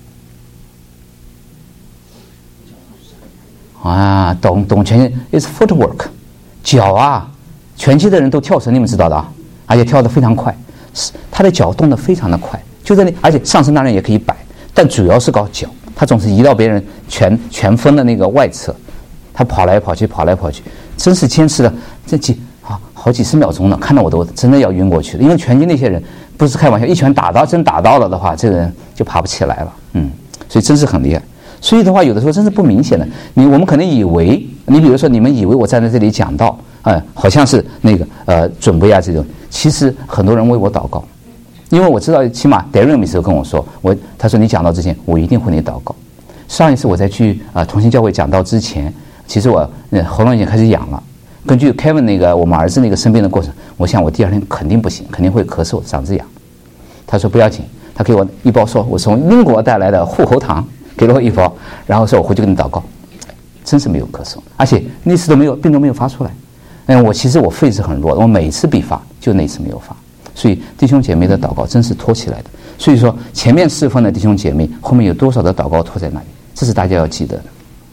Speaker 1: 啊，懂懂拳击 is footwork， 脚啊，拳击的人都跳绳，你们知道的啊，而且跳得非常快，他的脚动得非常的快，就在那，而且上身当然也可以摆，但主要是靠脚，他总是移到别人拳拳锋的那个外侧，他跑来跑去，跑来跑去，真是坚持了这几好好几十秒钟呢，看到我都真的要晕过去了，因为拳击那些人不是开玩笑，一拳打到真打到了的话，这个人就爬不起来了，嗯，所以真是很厉害。所以的话，有的时候真是不明显的。你我们可能以为，你比如说，你们以为我站在这里讲道，哎、呃，好像是那个呃准备啊这种。其实很多人为我祷告，因为我知道，起码 Darren 每次都跟我说，我他说你讲道之前，我一定会你祷告。上一次我在去啊、呃、同心教会讲道之前，其实我、呃、喉咙已经开始痒了。根据 Kevin 那个我们儿子那个生病的过程，我想我第二天肯定不行，肯定会咳嗽、嗓子痒。他说不要紧，他给我一包说，我从英国带来的护喉糖。给了我一包，然后说我回去跟你祷告，真是没有咳嗽，而且那次都没有病都没有发出来。嗯，我其实我肺是很弱的，我每次必发，就那次没有发。所以弟兄姐妹的祷告真是托起来的。所以说前面侍奉的弟兄姐妹，后面有多少的祷告托在那里，这是大家要记得的。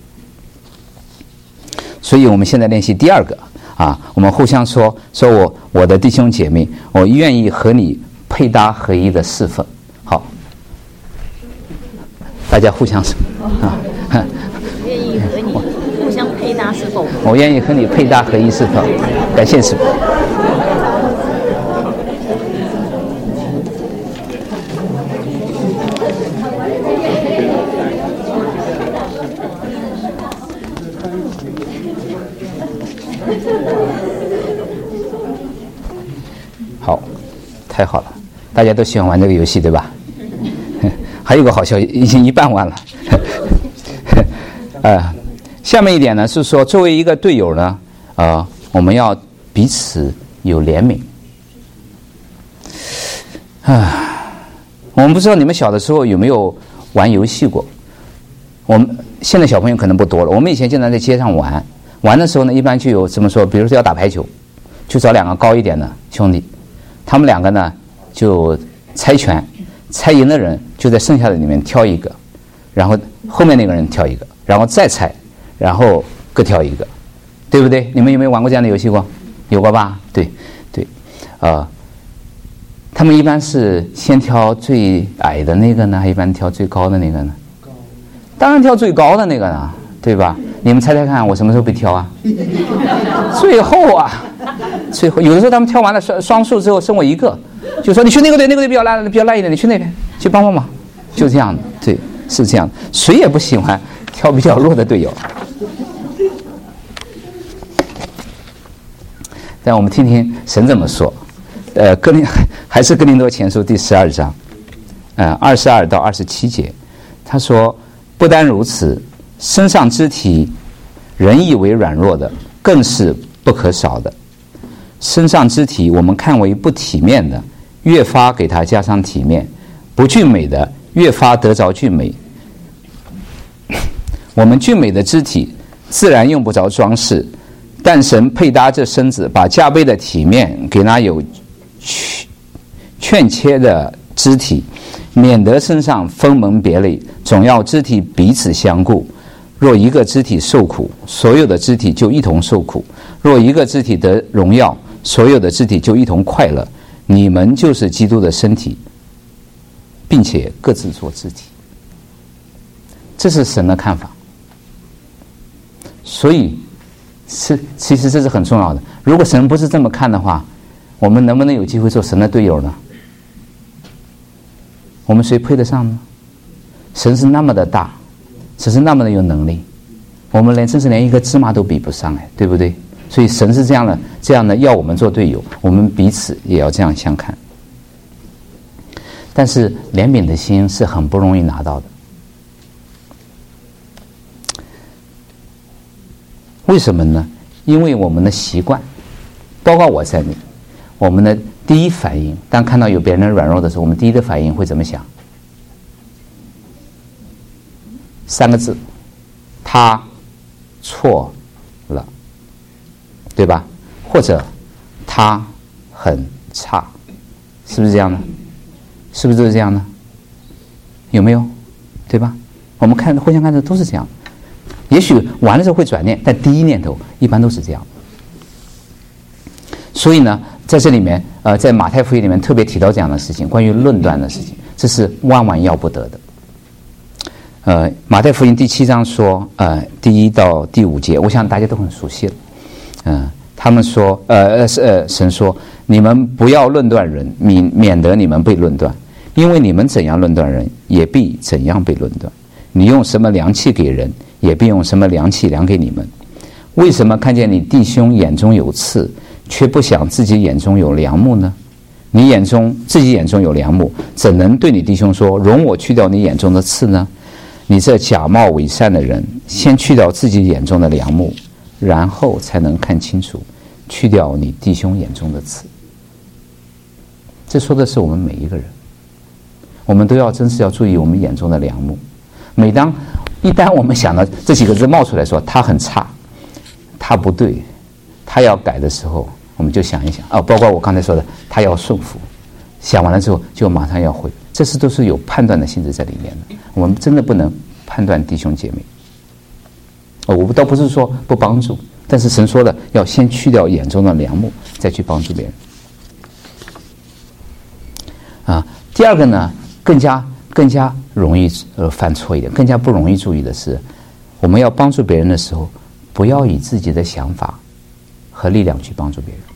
Speaker 1: 所以我们现在练习第二个啊，我们互相说说我我的弟兄姐妹，我愿意和你配搭合一的侍奉。好。大家互相说啊，
Speaker 2: 我愿意和你互相配搭是否？
Speaker 1: 我愿意和你配搭合一是否？感谢主。好，太好了，大家都喜欢玩这个游戏，对吧？还有个好消息，已经一半完了。呃，下面一点呢是说，作为一个队友呢，呃，我们要彼此有怜悯。啊，我们不知道你们小的时候有没有玩游戏过？我们现在小朋友可能不多了。我们以前经常在街上玩，玩的时候呢，一般就有怎么说？比如说要打排球，就找两个高一点的兄弟，他们两个呢就猜拳。猜赢的人就在剩下的里面挑一个，然后后面那个人挑一个，然后再猜，然后各挑一个，对不对？你们有没有玩过这样的游戏过？有过吧？对对，呃，他们一般是先挑最矮的那个呢，还一般挑最高的那个呢？当然挑最高的那个呢，对吧？你们猜猜看，我什么时候被挑啊？最后啊，最后有的时候他们挑完了双双数之后剩我一个。就说你去那个队，那个队比较烂，比较烂一点，你去那边去帮帮忙，就这样的，对，是这样的。谁也不喜欢挑比较弱的队友。但我们听听神怎么说。呃，哥林还还是哥林多前书第十二章，呃，二十二到二十七节，他说，不单如此，身上肢体人以为软弱的，更是不可少的。身上肢体我们看为不体面的，越发给它加上体面；不俊美的，越发得着俊美。我们俊美的肢体自然用不着装饰，但神配搭这身子，把加倍的体面给那有欠缺的肢体，免得身上分门别类，总要肢体彼此相顾。若一个肢体受苦，所有的肢体就一同受苦；若一个肢体得荣耀，所有的肢体就一同快乐。你们就是基督的身体，并且各自做肢体。这是神的看法。所以是其实这是很重要的。如果神不是这么看的话，我们能不能有机会做神的队友呢？我们谁配得上呢？神是那么的大，神是那么的有能力，我们连真是连一个芝麻都比不上，哎，对不对？所以神是这样的，这样的要我们做队友，我们彼此也要这样相看。但是怜悯的心是很不容易拿到的。为什么呢？因为我们的习惯，包括我在内，我们的第一反应，当看到有别人软弱的时候，我们第一的反应会怎么想？三个字：他错了，对吧？或者他很差，是不是这样的？是不是都是这样的？有没有？对吧？我们看互相看的都是这样。也许完了之后会转念，但第一念头一般都是这样。所以呢，在这里面，呃，在马太福音里面特别提到这样的事情，关于论断的事情，这是万万要不得的。呃，马太福音第七章说，呃，第一到第五节，我想大家都很熟悉了。嗯、呃，他们说，呃呃，神说，你们不要论断人，免免得你们被论断，因为你们怎样论断人，也必怎样被论断。你用什么量器给人，也必用什么量器量给你们。为什么看见你弟兄眼中有刺，却不想自己眼中有梁木呢？你眼中自己眼中有梁木，怎能对你弟兄说，容我去掉你眼中的刺呢？你这假冒伪善的人，先去掉自己眼中的梁木，然后才能看清楚，去掉你弟兄眼中的刺。这说的是我们每一个人，我们都要真是要注意我们眼中的梁木。每当一旦我们想到这几个字冒出来说他很差，他不对，他要改的时候，我们就想一想啊，包括我刚才说的他要顺服，想完了之后就马上要回，这是都是有判断的性质在里面的。我们真的不能判断弟兄姐妹。哦，我倒不是说不帮助，但是神说的要先去掉眼中的梁木，再去帮助别人。啊，第二个呢，更加更加容易呃犯错一点，更加不容易注意的是，我们要帮助别人的时候，不要以自己的想法和力量去帮助别人。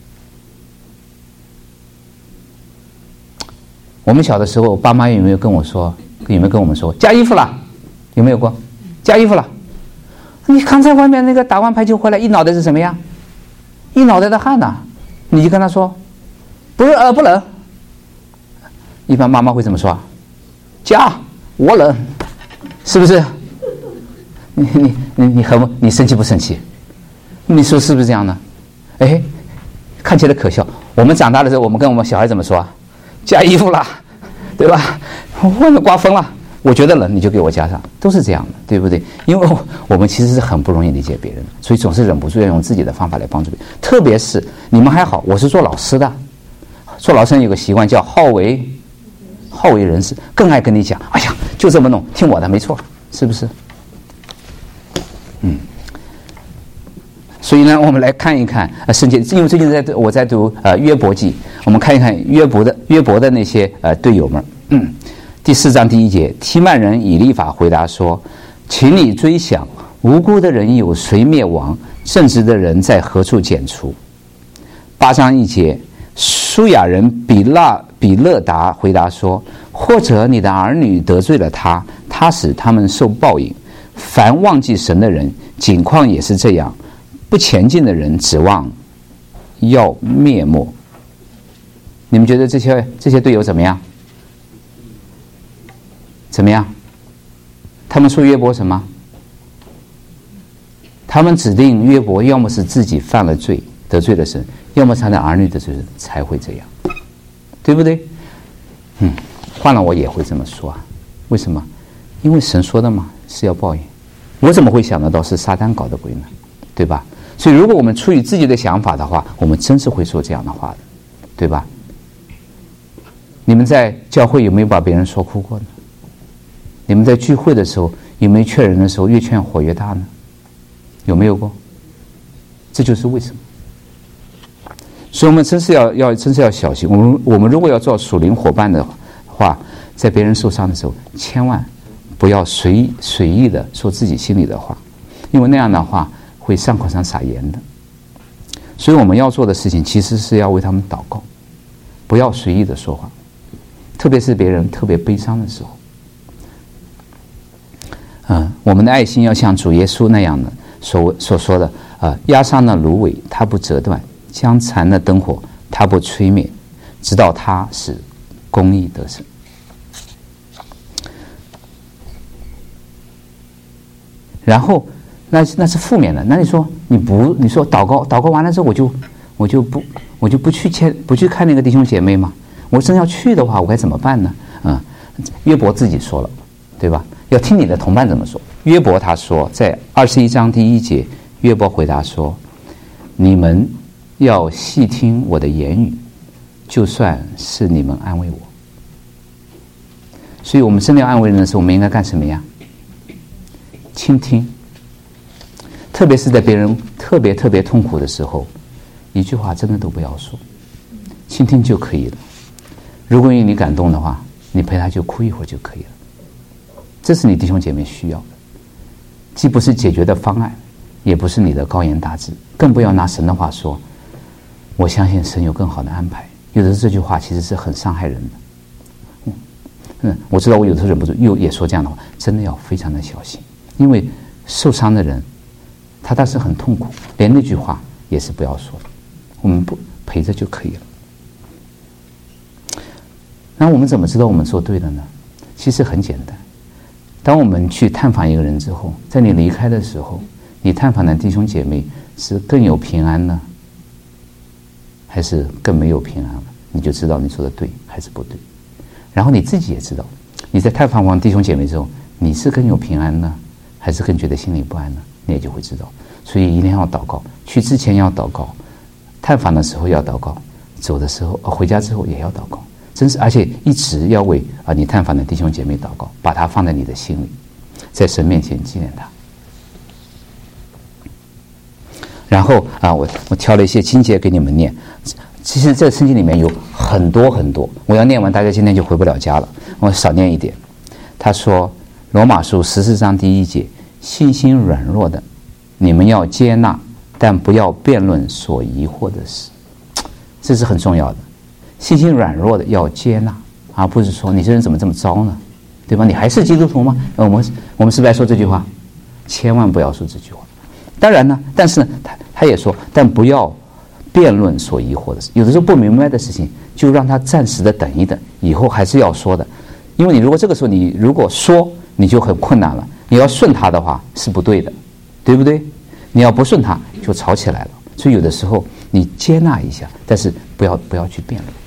Speaker 1: 我们小的时候，爸妈有没有跟我说，有没有跟我们说加衣服了？有没有过？加衣服了？你刚在外面那个打完排球回来，一脑袋是什么呀？一脑袋的汗呐、啊！你就跟他说，不是呃不冷。一般妈妈会怎么说？加，我冷，是不是？你你你你很你生气不生气？你说是不是这样呢？哎，看起来可笑。我们长大的时候，我们跟我们小孩怎么说？加衣服啦，对吧？外面刮风了，我觉得冷，你就给我加上，都是这样的，对不对？因为我们其实是很不容易理解别人的，所以总是忍不住要用自己的方法来帮助别人。特别是你们还好，我是做老师的，做老师有个习惯叫好为好为人师，更爱跟你讲，哎呀，就这么弄，听我的，没错，是不是？嗯。所以呢，我们来看一看呃圣经，因为最近在我在读呃约伯记，我们看一看约伯的约伯的那些呃队友们。嗯，第四章第一节，提曼人以利法回答说：“请你追想，无辜的人有谁灭亡？正直的人在何处剪除？”八章一节，舒雅人比拉比勒达回答说：“或者你的儿女得罪了他，他使他们受报应。凡忘记神的人，景况也是这样。不前进的人指望要灭没。” 你们觉得这些这些队友怎么样？怎么样？他们说约伯什么？他们指定约伯要么是自己犯了罪得罪了神，要么他的儿女得罪神才会这样，对不对？嗯，换了我也会这么说啊。为什么？因为神说的嘛，是要报应。我怎么会想得到是撒旦搞的鬼呢？对吧？所以如果我们出于自己的想法的话，我们真是会说这样的话的，对吧？你们在教会有没有把别人说哭过呢？你们在聚会的时候有没有劝人的时候越劝火越大呢？有没有过？这就是为什么。所以我们真是要要真是要小心。我们我们如果要做属灵伙伴的话，在别人受伤的时候，千万不要随意随意的说自己心里的话，因为那样的话会伤口上撒盐的。所以我们要做的事情，其实是要为他们祷告，不要随意的说话，特别是别人特别悲伤的时候。嗯，我们的爱心要像主耶稣那样的所所说的啊，压伤的芦苇它不折断，将残的灯火它不吹灭，直到它使公义得胜。然后那那是负面的，那你说你不你说祷告祷告完了之后，我就我就不我就不去见不去看那个弟兄姐妹吗？我真要去的话，我该怎么办呢？嗯，约伯自己说了，对吧？要听你的同伴怎么说。约伯他说，在二十一章第一节，约伯回答说：“你们要细听我的言语，就算是你们安慰我。”所以，我们真的要安慰人的时候，我们应该干什么呀？倾听。特别是在别人特别特别痛苦的时候，一句话真的都不要说，倾听就可以了。如果你感动的话，你陪他就哭一会儿就可以了。这是你弟兄姐妹需要的，既不是解决的方案，也不是你的高言大志，更不要拿神的话说我相信神有更好的安排。有的时候这句话其实是很伤害人的。嗯嗯，我知道我有的时候忍不住又也说这样的话，真的要非常的小心，因为受伤的人他当时很痛苦，连那句话也是不要说的，我们不陪着就可以了。那我们怎么知道我们做对了呢？其实很简单，当我们去探访一个人之后，在你离开的时候，你探访的弟兄姐妹是更有平安呢，还是更没有平安了？你就知道你做的对还是不对。然后你自己也知道，你在探访完弟兄姐妹之后，你是更有平安呢，还是更觉得心里不安呢？你也就会知道。所以一定要祷告，去之前要祷告，探访的时候要祷告，走的时候、呃、回家之后也要祷告。真是，而且一直要为啊你探访的弟兄姐妹祷告，把它放在你的心里，在神面前纪念他。然后啊，我我挑了一些经节给你们念。其实这圣经里面有很多很多，我要念完，大家今天就回不了家了。我少念一点。他说，罗马书十四章第一节，信心软弱的，你们要接纳，但不要辩论所疑惑的事。这是很重要的。信心软弱的要接纳，而不是说你这人怎么这么糟呢，对吧？你还是基督徒吗？我们我们是不是来说这句话？千万不要说这句话。当然呢，但是呢，他他也说，但不要辩论所疑惑的事。有的时候不明白的事情，就让他暂时的等一等，以后还是要说的。因为你如果这个时候你如果说，你就很困难了。你要顺他的话是不对的，对不对？你要不顺他，就吵起来了。所以有的时候你接纳一下，但是不要不要去辩论。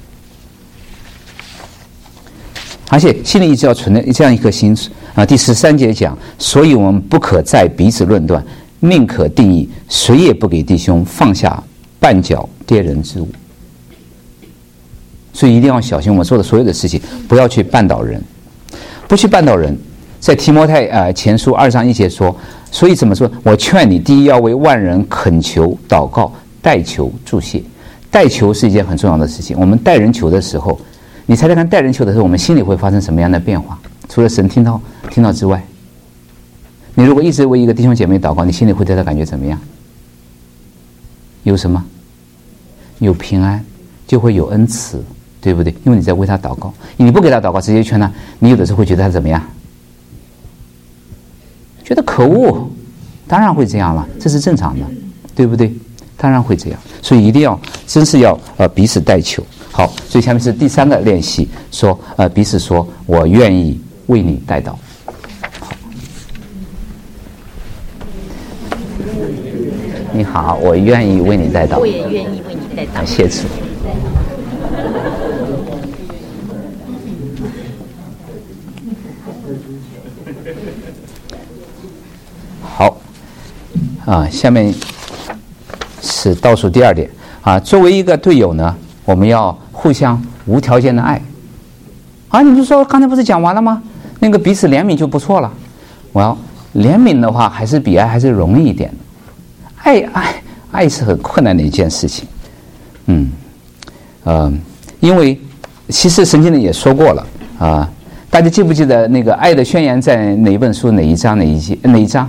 Speaker 1: 而且心里一直要存在这样一颗心啊。第十三节讲，所以我们不可再彼此论断，宁可定义，谁也不给弟兄放下绊脚跌人之物。所以一定要小心我们做的所有的事情，不要去绊倒人，不去绊倒人。在提摩太呃前书二章一节说，所以怎么说？我劝你，第一要为万人恳求、祷告、代求、祝谢。代求是一件很重要的事情。我们代人求的时候，你猜猜看，代人求的时候，我们心里会发生什么样的变化？除了神听到听到之外，你如果一直为一个弟兄姐妹祷告，你心里会对他感觉怎么样？有什么？有平安，就会有恩慈，对不对？因为你在为他祷告，你不给他祷告，直接劝他，你有的时候会觉得他怎么样？觉得可恶，当然会这样了，这是正常的，对不对？当然会这样，所以一定要真是要呃彼此代求。 好，所以下面是第三个练习，说呃彼此说我愿意为你代祷。你好，我愿意为你代祷。
Speaker 2: 我也愿意为你代祷。
Speaker 1: 谢主。好，啊，下面是倒数第二点啊。作为一个队友呢，我们要互相无条件的爱。啊，你就说刚才不是讲完了吗？那个彼此怜悯就不错了。我要怜悯的话，还是比爱还是容易一点的。爱爱爱是很困难的一件事情，嗯，呃，因为其实圣经里也说过了啊、呃，大家记不记得那个爱的宣言在哪一本书哪一章哪一节哪一章？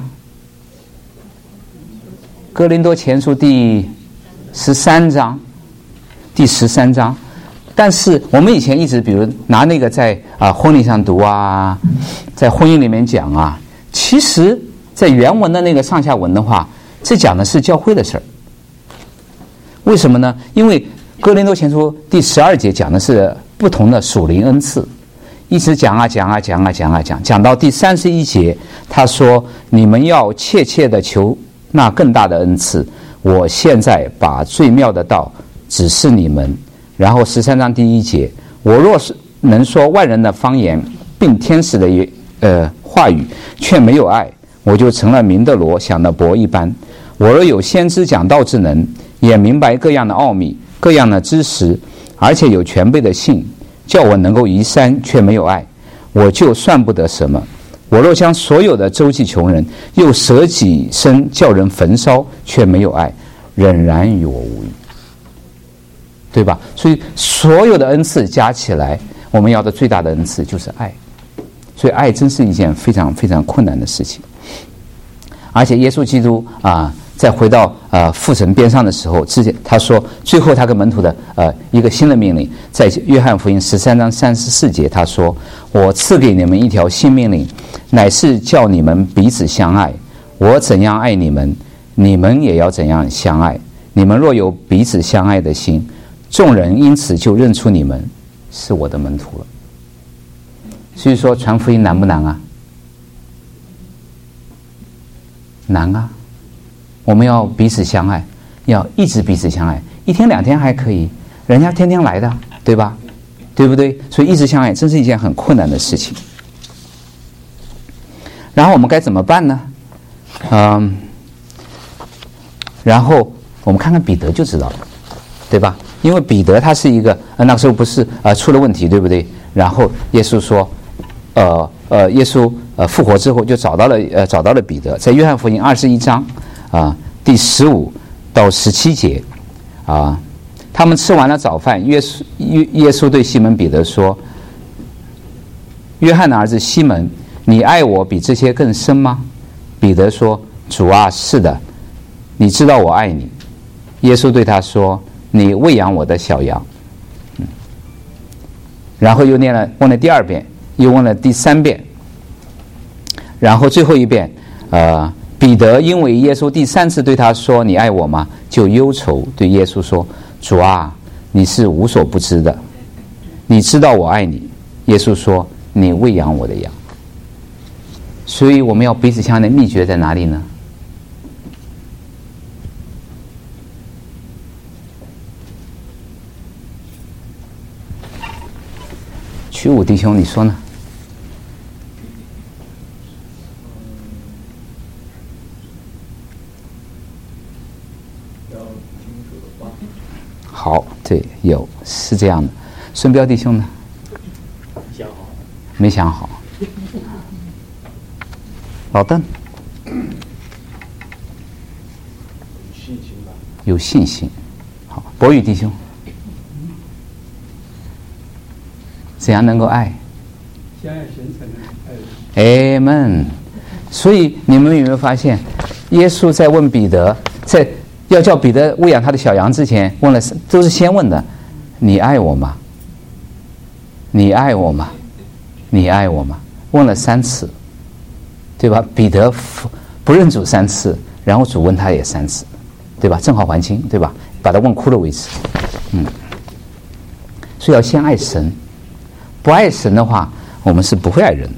Speaker 1: 哥林多前书第十三章，第十三章。但是我们以前一直比如拿那个在啊、呃、婚礼上读啊，在婚姻里面讲啊，其实在原文的那个上下文的话。这讲的是教会的事儿，为什么呢？因为哥林多前书第十二节讲的是不同的属灵恩赐，一直讲啊讲啊讲啊讲啊讲，讲到第三十一节，他说：“你们要切切的求那更大的恩赐。我现在把最妙的道指示你们。”然后十三章第一节，我若是能说万人的方言，并天使的呃话语，却没有爱，我就成了明的罗，想的钹一般。我若有先知讲道之能，也明白各样的奥秘，各样的知识，而且有全备的信，叫我能够移山，却没有爱，我就算不得什么。我若将所有的周济穷人，又舍己身叫人焚烧，却没有爱，仍然与我无异，对吧？所以所有的恩赐加起来，我们要的最大的恩赐就是爱。所以爱真是一件非常非常困难的事情。而且耶稣基督啊，在回到呃父神边上的时候，之前他说，最后他跟门徒的呃一个新的命令，在约翰福音十三章三十四节，他说：“我赐给你们一条新命令，乃是叫你们彼此相爱。我怎样爱你们，你们也要怎样相爱。你们若有彼此相爱的心，众人因此就认出你们是我的门徒了。”所以说，传福音难不难啊？难啊！我们要彼此相爱，要一直彼此相爱，一天两天还可以，人家天天来的，对吧？对不对？所以一直相爱真是一件很困难的事情。然后我们该怎么办呢？嗯，然后我们看看彼得就知道了，对吧？因为彼得他是一个，呃、那个时候不是呃出了问题，对不对？然后耶稣说，呃呃，耶稣呃复活之后就找到了呃找到了彼得，在约翰福音二十一章啊、呃、第十五到十七节啊、呃，他们吃完了早饭，耶稣耶耶稣对西门彼得说：“约翰的儿子西门，你爱我比这些更深吗？”彼得说：“主啊，是的，你知道我爱你。”耶稣对他说：“你喂养我的小羊。”嗯，然后又念了问了第二遍，又问了第三遍，然后最后一遍，呃，彼得因为耶稣第三次对他说：“你爱我吗？”就忧愁对耶稣说：“主啊，你是无所不知的，你知道我爱你。”耶稣说：“你喂养我的羊。”所以我们要彼此相爱的秘诀在哪里呢？曲武弟兄，你说呢？好，对，有是这样的。孙彪弟兄呢？
Speaker 3: 想好
Speaker 1: 没想好。老邓，
Speaker 3: 有信心吧？
Speaker 1: 有信心。好，博宇弟兄，怎样能够爱？
Speaker 3: 相爱神才能爱人。
Speaker 1: Amen。所以你们有没有发现，耶稣在问彼得，在要叫彼得喂养他的小羊之前，问了都是先问的：“你爱我吗？你爱我吗？你爱我吗？”问了三次，对吧？彼得不认主三次，然后主问他也三次，对吧？正好还清，对吧？把他问哭了为止。嗯。 所以要先爱神。不爱神的话，我们是不会爱人。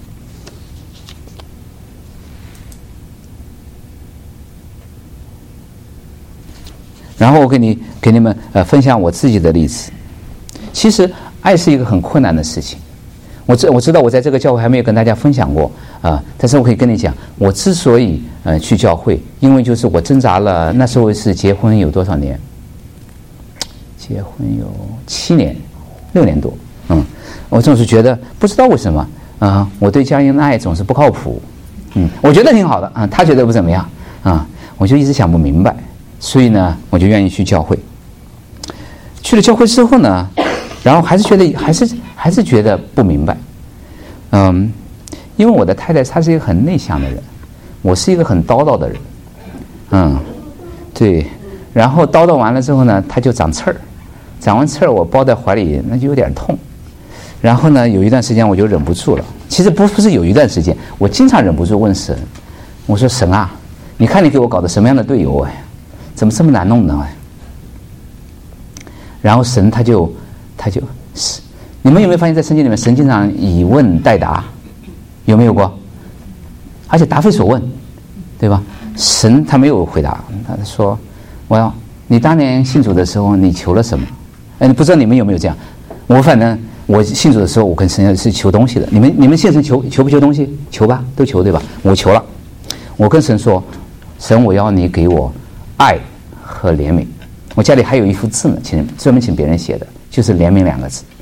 Speaker 1: 然后我给你给你们呃分享我自己的例子。其实爱是一个很困难的事情。我知我知道我在这个教会还没有跟大家分享过啊、呃，但是我可以跟你讲，我之所以呃去教会，因为就是我挣扎了，那时候是结婚有多少年？结婚有七年，六年多。嗯，我总是觉得不知道为什么啊、呃，我对佳音的爱总是不靠谱。嗯，我觉得挺好的啊、呃，他觉得不怎么样啊、呃，我就一直想不明白。所以呢，我就愿意去教会。去了教会之后呢，然后还是觉得还是还是觉得不明白。嗯，因为我的太太她是一个很内向的人，我是一个很叨叨的人。嗯，对。然后叨叨完了之后呢，她就长刺儿，长完刺儿我抱在怀里那就有点痛。然后呢，有一段时间我就忍不住了。其实不不是有一段时间，我经常忍不住问神，我说神啊，你看你给我搞的什么样的队友哎？怎么这么难弄呢？然后神他就他就，你们有没有发现，在圣经里面，神经常以问代答，有没有过？而且答非所问，对吧？神他没有回答，他说：“我要你当年信主的时候，你求了什么？”哎，不知道你们有没有这样？我反正我信主的时候，我跟神是求东西的。你们你们现在求求不求东西？求吧，都求对吧？我求了，我跟神说：“神，我要你给我爱和怜悯。”我家里还有一幅字呢，请专门请别人写的，就是怜悯两个字。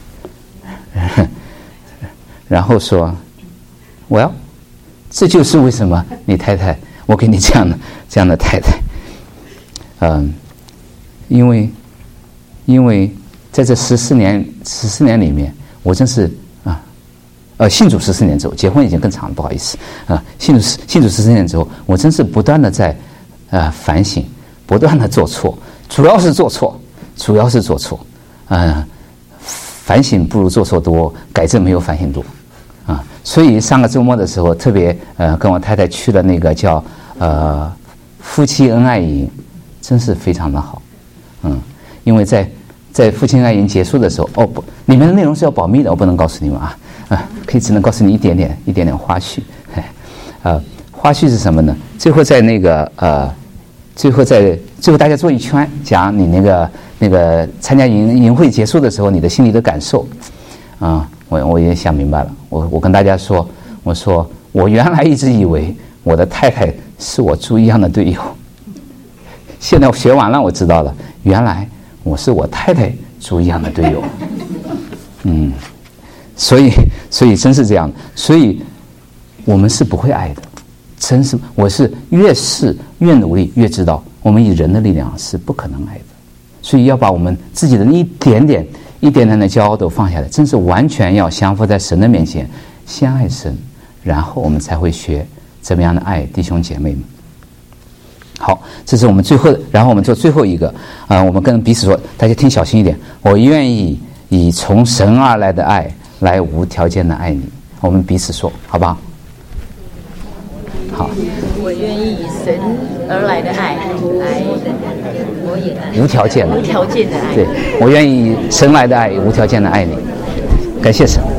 Speaker 1: 然后说，我要，这就是为什么你太太，我给你这样的这样的太太，嗯，因为因为在这十四年十四年里面，我真是啊，呃，信主十四年之后，结婚已经更长了，不好意思啊，信主信主十四年之后，我真是不断的在呃反省。不断的做错，主要是做错，主要是做错，嗯、呃，反省不如做错多，改正没有反省多，啊，所以上个周末的时候，特别呃跟我太太去了那个叫呃夫妻恩爱营，真是非常的好，嗯，因为在在夫妻恩爱营结束的时候，哦不，里面的内容是要保密的，我不能告诉你们啊，啊，可以只能告诉你一点点一点点花絮，呃，花絮是什么呢？最后在那个呃。最后在最后大家坐一圈，讲你那个那个参加营营会结束的时候，你的心里的感受，啊、嗯，我我也想明白了。我我跟大家说，我说我原来一直以为我的太太是我猪一样的队友，现在我学完了，我知道了，原来我是我太太猪一样的队友。嗯，所以所以真是这样，所以我们是不会爱的。真是，我是越是越努力，越知道我们以人的力量是不可能爱的，所以要把我们自己的一点点、一点点的骄傲都放下来，真是完全要降服在神的面前，先爱神，然后我们才会学怎么样的爱弟兄姐妹们。好，这是我们最后的，然后我们做最后一个啊、呃，我们跟彼此说，大家听小心一点，我愿意以从神而来的爱来无条件的爱你，我们彼此说，好不好？好，
Speaker 2: 我愿意以神而来的爱来，我也
Speaker 1: 无条件的，
Speaker 2: 无条件的爱。
Speaker 1: 对，我愿意以神来的爱，无条件的爱你。感谢神。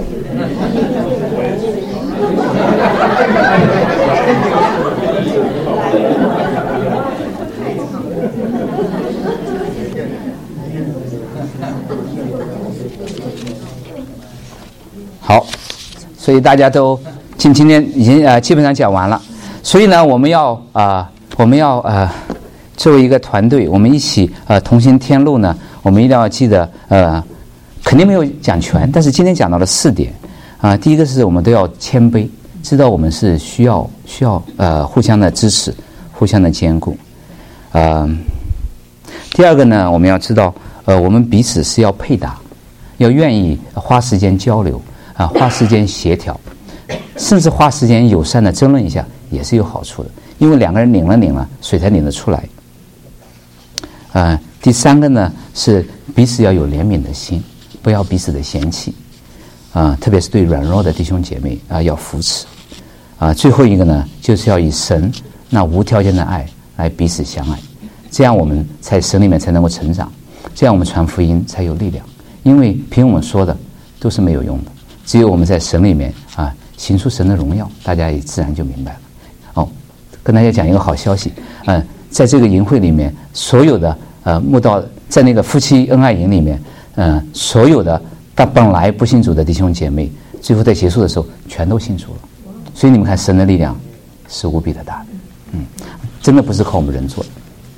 Speaker 1: 好，所以大家都。今今天已经呃基本上讲完了，所以呢，我们要啊、呃，我们要呃，作为一个团队，我们一起呃同行天路呢，我们一定要记得呃，肯定没有讲全，但是今天讲到了四点啊、呃，第一个是我们都要谦卑，知道我们是需要需要呃互相的支持，互相的兼顾，呃，第二个呢，我们要知道呃，我们彼此是要配搭，要愿意花时间交流啊、呃，花时间协调。甚至花时间友善的争论一下也是有好处的，因为两个人拧了拧了，水才拧得出来。呃，第三个呢是彼此要有怜悯的心，不要彼此的嫌弃，啊、呃，特别是对软弱的弟兄姐妹啊、呃、要扶持。啊、呃，最后一个呢就是要以神那无条件的爱来彼此相爱，这样我们在神里面才能够成长。 这样我们传福音才有力量。因为凭我们说的都是没有用的，只有我们在神里面啊行出神的荣耀，大家也自然就明白了。哦，跟大家讲一个好消息，嗯，在这个营会里面，所有的呃慕道在那个夫妻恩爱营里面，嗯，所有的他本来不信主的弟兄姐妹，最后在结束的时候全都信主了。所以你们看，神的力量是无比的大的，嗯，真的不是靠我们人做的。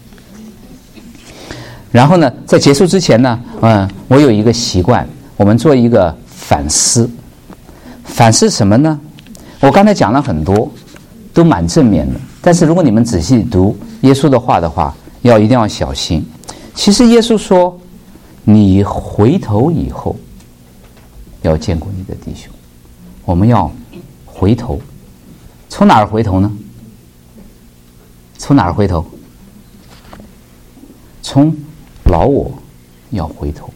Speaker 1: 然后呢，在结束之前呢，嗯，我有一个习惯，我们做一个反思。反思什么呢？我刚才讲了很多，都蛮正面的。但是如果你们仔细读耶稣的话的话，要一定要小心。其实耶稣说，你回头以后要眷顾你的弟兄。我们要回头，从哪儿回头呢？从哪儿回头？从老我要回头。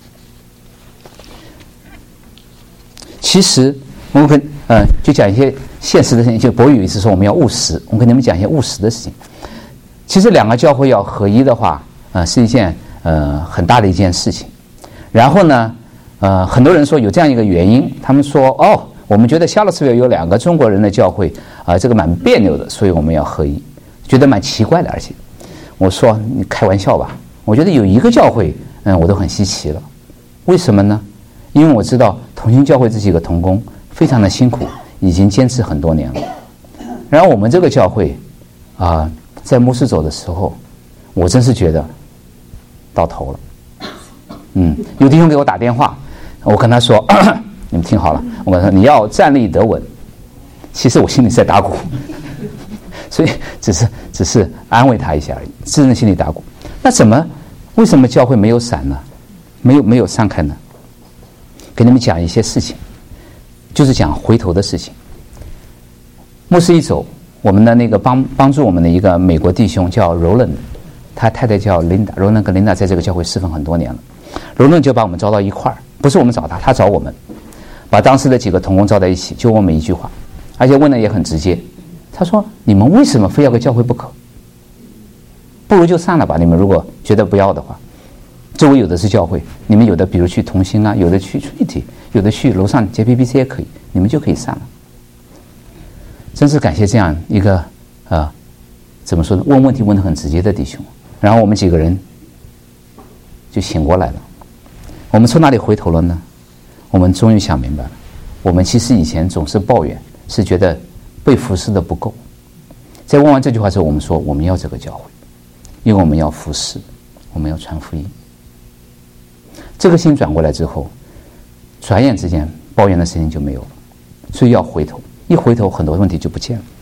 Speaker 1: 其实我们跟呃就讲一些现实的事情，就博宇有一次说我们要务实，我跟你们讲一些务实的事情。其实两个教会要合一的话，呃是一件呃很大的一件事情。然后呢，呃很多人说有这样一个原因，他们说哦，我们觉得夏洛特有两个中国人的教会啊、呃，这个蛮别扭的，所以我们要合一，觉得蛮奇怪的。而且我说你开玩笑吧。我觉得有一个教会，嗯，我都很稀奇了。为什么呢？因为我知道同心教会这几个同工非常的辛苦，已经坚持很多年了。然后我们这个教会，啊、呃，在牧师走的时候，我真是觉得到头了。嗯，有弟兄给我打电话，我跟他说，咳咳你们听好了，我跟他说你要站立得稳。其实我心里在打鼓，所以只是只是安慰他一下而已，真的心里打鼓。那怎么为什么教会没有散呢？没有没有散开呢？给你们讲一些事情，就是讲回头的事情。牧师一走，我们的那个帮帮助我们的一个美国弟兄叫 Roland， 他太太叫 Linda，Roland 跟 Linda 在这个教会侍奉很多年了。Roland 就把我们招到一块儿，不是我们找他，他找我们，把当时的几个同工招在一起，就问我们一句话，而且问的也很直接。他说：“你们为什么非要个教会不可？不如就散了吧，你们如果觉得不要的话，周围有的是教会，你们有的比如去同心啊，有的去 Trinity， 有的去楼上 J P B C 也可以，你们就可以散了。”真是感谢这样一个呃，怎么说呢？问问题问得很直接的弟兄。然后我们几个人就醒过来了。我们从哪里回头了呢？我们终于想明白了，我们其实以前总是抱怨，是觉得被服侍的不够。在问完这句话之后，我们说我们要这个教会，因为我们要服侍，我们要传福音。这个心转过来之后，转眼之间抱怨的事情就没有了，所以要回头。一回头，很多问题就不见了。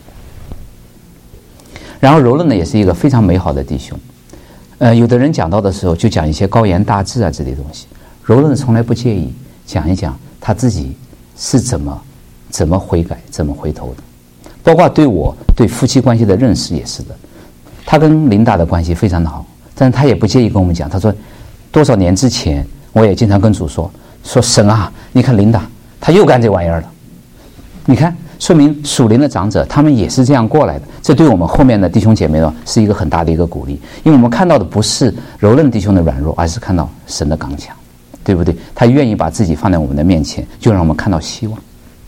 Speaker 1: 然后柔论呢，也是一个非常美好的弟兄。呃，有的人讲到的时候，就讲一些高言大志啊这类东西。柔论从来不介意讲一讲他自己是怎么怎么悔改、怎么回头的，包括对我对夫妻关系的认识也是的。他跟琳达的关系非常的好，但是他也不介意跟我们讲。他说，多少年之前，我也经常跟主说说神啊，你看琳达，他又干这玩意儿了。你看，说明属灵的长者他们也是这样过来的。这对我们后面的弟兄姐妹呢，是一个很大的一个鼓励，因为我们看到的不是柔韧弟兄的软弱，而是看到神的刚强，对不对？他愿意把自己放在我们的面前，就让我们看到希望。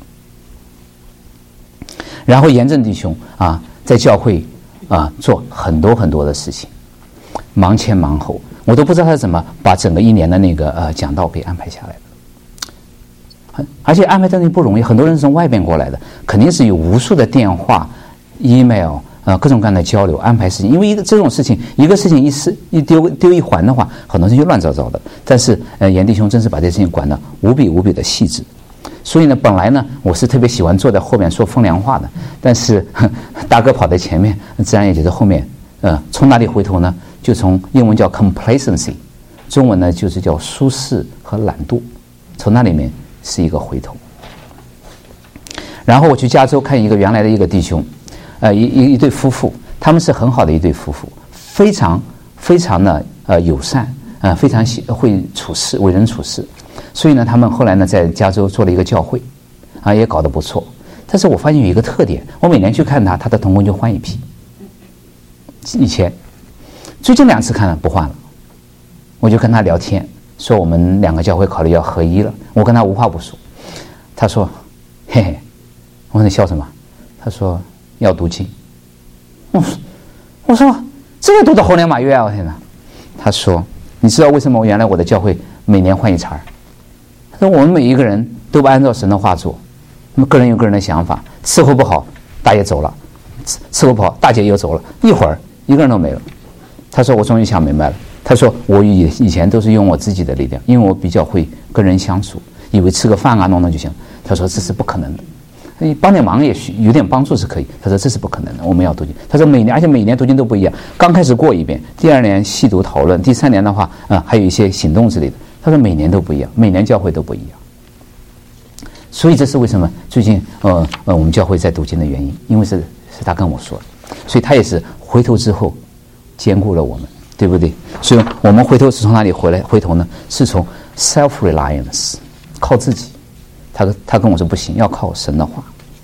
Speaker 1: 然后严正弟兄啊，在教会啊做很多很多的事情，忙前忙后，我都不知道他怎么把整个一年的那个呃讲道给安排下来的。而且安排东西不容易，很多人是从外边过来的，肯定是有无数的电话、email， 呃，各种各样的交流安排事情。因为一个这种事情，一个事情一失一丢丢一环的话，很多事情就乱糟糟的。但是呃，严弟兄真是把这事情管得无比无比的细致。所以呢，本来呢，我是特别喜欢坐在后面说风凉话的，但是大哥跑在前面，自然也觉得后面，呃，从哪里回头呢？就从英文叫 complacency， 中文呢就是叫舒适和懒惰，从那里面是一个回头。然后我去加州看一个原来的一个弟兄，呃，一一一对夫妇，他们是很好的一对夫妇，非常非常的呃友善，呃，非常会处事，为人处事。所以呢，他们后来呢在加州做了一个教会，啊，也搞得不错。但是我发现有一个特点，我每年去看他，他的同工就换一批。以前最近两次看了不换了， 我就跟他聊天，说我们两个教会考虑要合一了。我跟他无话不说。他说：“嘿嘿。”我说：“你笑什么？”他说：“要读经。”我说：“我说这个读的猴年马月啊！我天哪！”他说：“你知道为什么原来我的教会每年换一茬？他说我们每一个人都不按照神的话做，那么个人有个人的想法，伺候不好，大爷走了；伺候不好，大姐又走了，一会儿一个人都没了。”他说：“我终于想明白了。”他说：“我以以前都是用我自己的力量，因为我比较会跟人相处，以为吃个饭啊弄弄就行。”他说：“这是不可能的。你帮点忙也许有点帮助是可以。”他说：“这是不可能的，我们要读经。”他说：“每年，而且每年读经都不一样，刚开始过一遍，第二年细读讨论，第三年的话，呃，还有一些行动之类的。”他说：“每年都不一样，每年教会都不一样。”所以这是为什么最近呃呃我们教会在读经的原因，因为是是他跟我说的，所以他也是回头之后兼顾了我们，对不对？所以我们回头是从哪里回来？回头呢？是从 self reliance， 靠自己。他他跟我说不行，要靠神的话。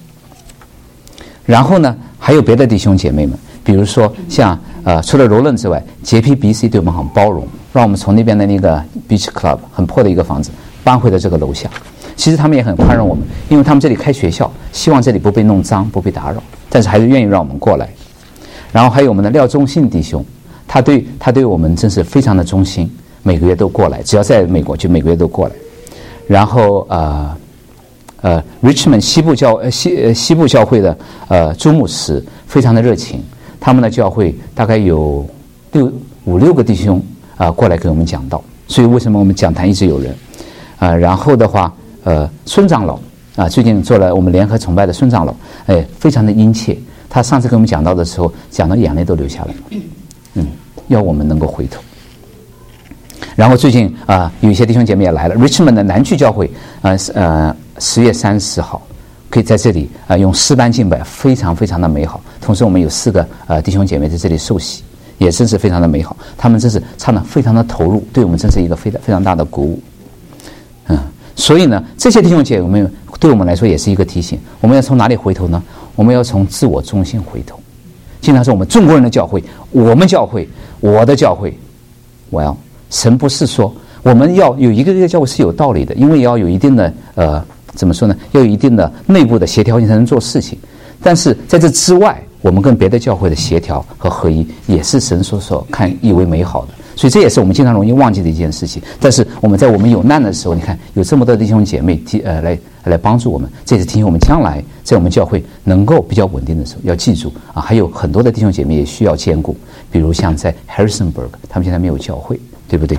Speaker 1: 然后呢，还有别的弟兄姐妹们，比如说像呃，除了柔伦之外 ，J P B C 对我们很包容，让我们从那边的那个 Beach Club 很破的一个房子搬回了这个楼下。其实他们也很宽容我们，因为他们这里开学校，希望这里不被弄脏，不被打扰，但是还是愿意让我们过来。然后还有我们的廖忠信弟兄，他对他对我们真是非常的忠心，每个月都过来，只要在美国就每个月都过来。然后呃。呃 ，Richmond 西部教呃西呃西部教会的呃朱牧师非常的热情，他们的教会大概有六五六个弟兄啊、呃、过来给我们讲道，所以为什么我们讲坛一直有人啊、呃？然后的话，呃，孙长老啊、呃，最近做了我们联合崇拜的孙长老，哎，非常的殷切。他上次给我们讲道的时候，讲到眼泪都流下来了，嗯，要我们能够回头。然后最近啊、呃，有一些弟兄姐妹也来了 ，Richmond 的南区教会，呃呃。十月三十号，可以在这里啊、呃、用诗班敬拜，非常非常的美好。同时，我们有四个呃弟兄姐妹在这里受洗，也真是非常的美好。他们真是唱得非常的投入，对我们真是一个非常非常大的鼓舞。嗯，所以呢，这些弟兄姐妹对我们来说也是一个提醒。我们要从哪里回头呢？我们要从自我中心回头。经常说我们中国人的教会，我们教会，我的教会，我要神不是说我们要有一个一个教会是有道理的，因为也要有一定的呃。怎么说呢？要有一定的内部的协调性才能做事情。但是在这之外，我们跟别的教会的协调和合一，也是神所所看以为美好的。所以这也是我们经常容易忘记的一件事情。但是我们在我们有难的时候，你看有这么多弟兄姐妹提呃来来帮助我们，这也是提醒我们将来在我们教会能够比较稳定的时候，要记住啊，还有很多的弟兄姐妹也需要兼顾。比如像在 Harrisonburg， 他们现在没有教会，对不对？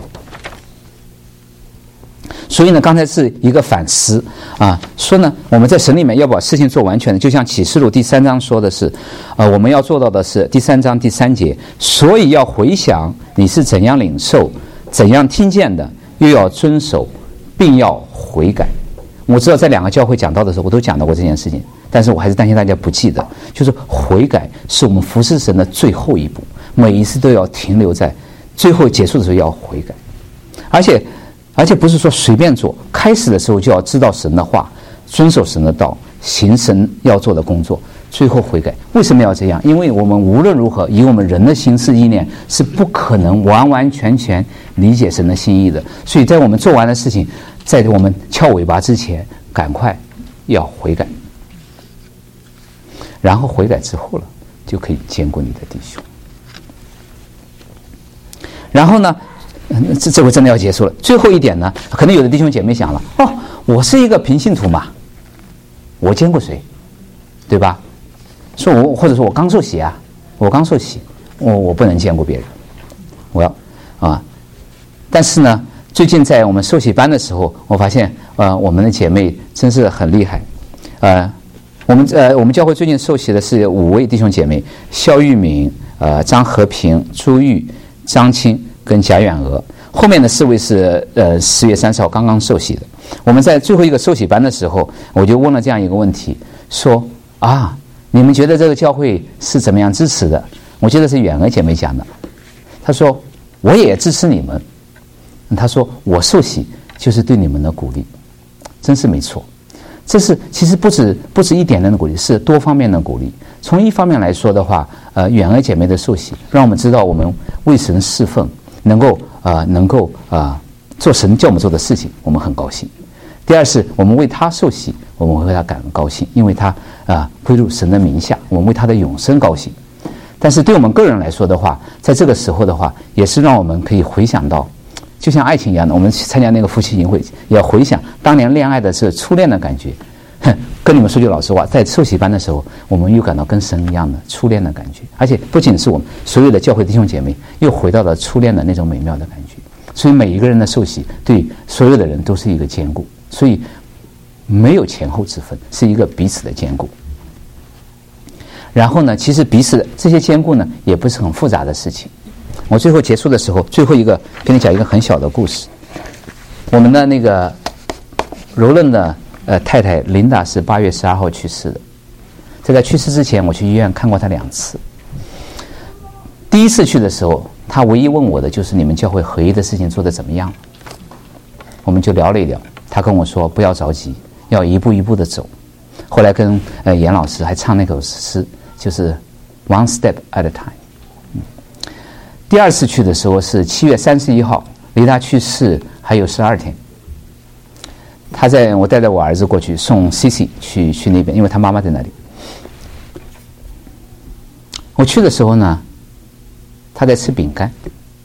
Speaker 1: 所以呢，刚才是一个反思啊，说呢，我们在神里面要把事情做完全的，就像启示录第三章说的是，呃，我们要做到的是第三章第三节，所以要回想你是怎样领受、怎样听见的，又要遵守，并要悔改。我知道在两个教会讲到的时候，我都讲到过这件事情，但是我还是担心大家不记得，就是悔改是我们服侍神的最后一步，每一次都要停留在最后结束的时候要悔改，而且。而且不是说随便做，开始的时候就要知道神的话，遵守神的道，行神要做的工作，最后悔改。为什么要这样？因为我们无论如何，以我们人的心思意念是不可能完完全全理解神的心意的。所以在我们做完的事情，在我们翘尾巴之前，赶快要悔改，然后悔改之后了，就可以兼顾你的弟兄。然后呢？这这回真的要结束了。最后一点呢，可能有的弟兄姐妹想了，哦，我是一个平信徒嘛，我见过谁，对吧？说我或者说我刚受洗啊，我刚受洗，我我不能见过别人，我要啊。但是呢，最近在我们受洗班的时候，我发现呃，我们的姐妹真是很厉害，呃，我们呃我们教会最近受洗的是五位弟兄姐妹：肖玉敏、呃张和平、朱玉、张青。跟贾远娥，后面的四位是呃十月三十号刚刚受洗的。我们在最后一个受洗班的时候，我就问了这样一个问题，说啊，你们觉得这个教会是怎么样支持的？我记得是远娥姐妹讲的，她说我也支持你们。她说我受洗就是对你们的鼓励，真是没错。这是其实不止不止一点点的鼓励，是多方面的鼓励。从一方面来说的话，呃，远娥姐妹的受洗，让我们知道我们为神侍奉。 能够呃能够呃做神叫我们做的事情，我们很高兴。第二是我们为他受洗，我们会为他感到高兴，因为他啊、呃、归入神的名下，我们为他的永生高兴。但是对我们个人来说的话，在这个时候的话，也是让我们可以回想到，就像爱情一样的，我们去参加那个夫妻营会，也要回想当年恋爱的是初恋的感觉。跟你们说句老实话，在受洗班的时候，我们又感到跟神一样的初恋的感觉，而且不仅是我们所有的教会弟兄姐妹，又回到了初恋的那种美妙的感觉。所以每一个人的受洗对所有的人都是一个坚固，所以没有前后之分，是一个彼此的坚固。然后呢，其实彼此的这些坚固呢，也不是很复杂的事情。我最后结束的时候，最后一个跟你讲一个很小的故事。我们的那个柔韧的呃太太琳达是八月十二号去世的，在她去世之前，我去医院看过她两次。第一次去的时候，她唯一问我的就是你们教会合一的事情做得怎么样？我们就聊了一聊，她跟我说不要着急，要一步一步的走。后来跟呃严老师还唱那首诗，就是 One Step at a Time。嗯，第二次去的时候是七月三十一号，离他去世还有十二天。他在我带着我儿子过去送 C C 去去那边，因为他妈妈在那里。我去的时候呢，他在吃饼干。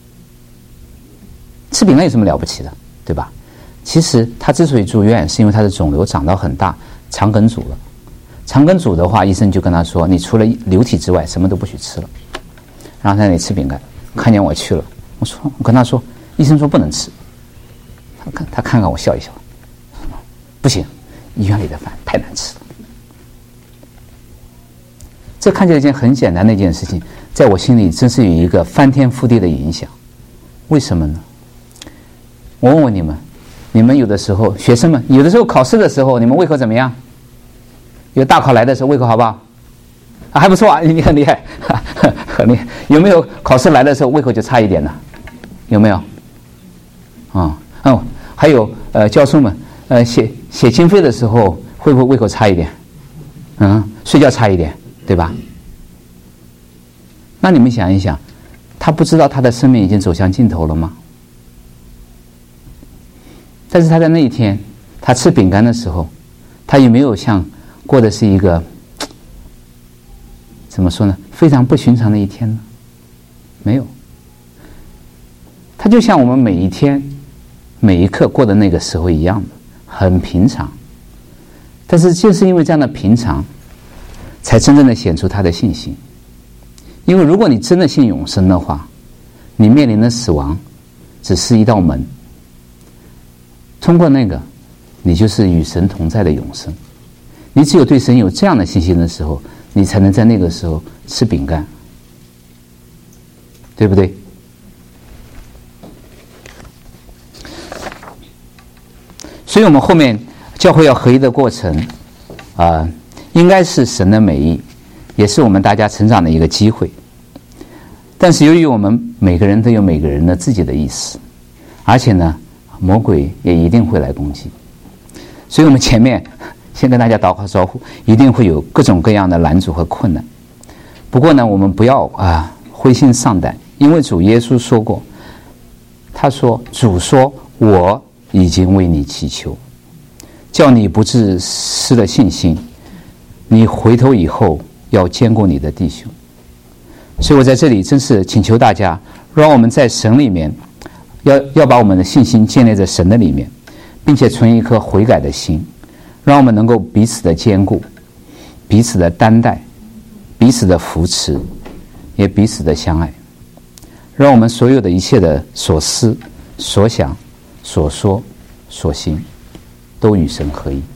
Speaker 1: 吃饼干有什么了不起的，对吧？其实他之所以住院，是因为他的肿瘤长到很大，肠梗阻了。肠梗阻的话，医生就跟他说，你除了流体之外什么都不许吃了。然后他在那里吃饼干，看见我去了，我说我跟他说，医生说不能吃。他看他看看我笑一笑，不行，医院里的饭太难吃了。这看起来一件很简单的一件事情，在我心里真是有一个翻天覆地的影响。为什么呢？我问问你们，你们有的时候学生们有的时候考试的时候，你们胃口怎么样？有大考来的时候胃口好不好？啊，还不错啊，你很厉害，很厉害。有没有考试来的时候胃口就差一点呢？有没有？啊、嗯，哦，还有呃，教授们，呃，写写经费的时候会不会胃口差一点？嗯，睡觉差一点，对吧？那你们想一想，他不知道他的生命已经走向尽头了吗？但是他在那一天，他吃饼干的时候，他有没有像过的是一个怎么说呢，非常不寻常的一天呢？没有。他就像我们每一天每一刻过的那个时候一样的，很平常。但是就是因为这样的平常，才真正的显出他的信心。因为如果你真的信永生的话，你面临的死亡只是一道门，通过那个，你就是与神同在的永生。你只有对神有这样的信心的时候，你才能在那个时候吃饼干，对不对？所以我们后面教会要合一的过程啊、呃，应该是神的美意，也是我们大家成长的一个机会。但是由于我们每个人都有每个人的自己的意思，而且呢，魔鬼也一定会来攻击，所以我们前面先跟大家打好招呼，一定会有各种各样的拦阻和困难。不过呢，我们不要啊灰心丧胆，因为主耶稣说过，他说：“主说，我已经为你祈求，叫你不致失了信心。你回头以后要兼顾你的弟兄。”所以我在这里真是请求大家，让我们在神里面，要要把我们的信心建立在神的里面，并且存一颗悔改的心，让我们能够彼此的坚固，彼此的担待，彼此的扶持，也彼此的相爱，让我们所有的一切的所思、所想、所说、所行，都与神合一。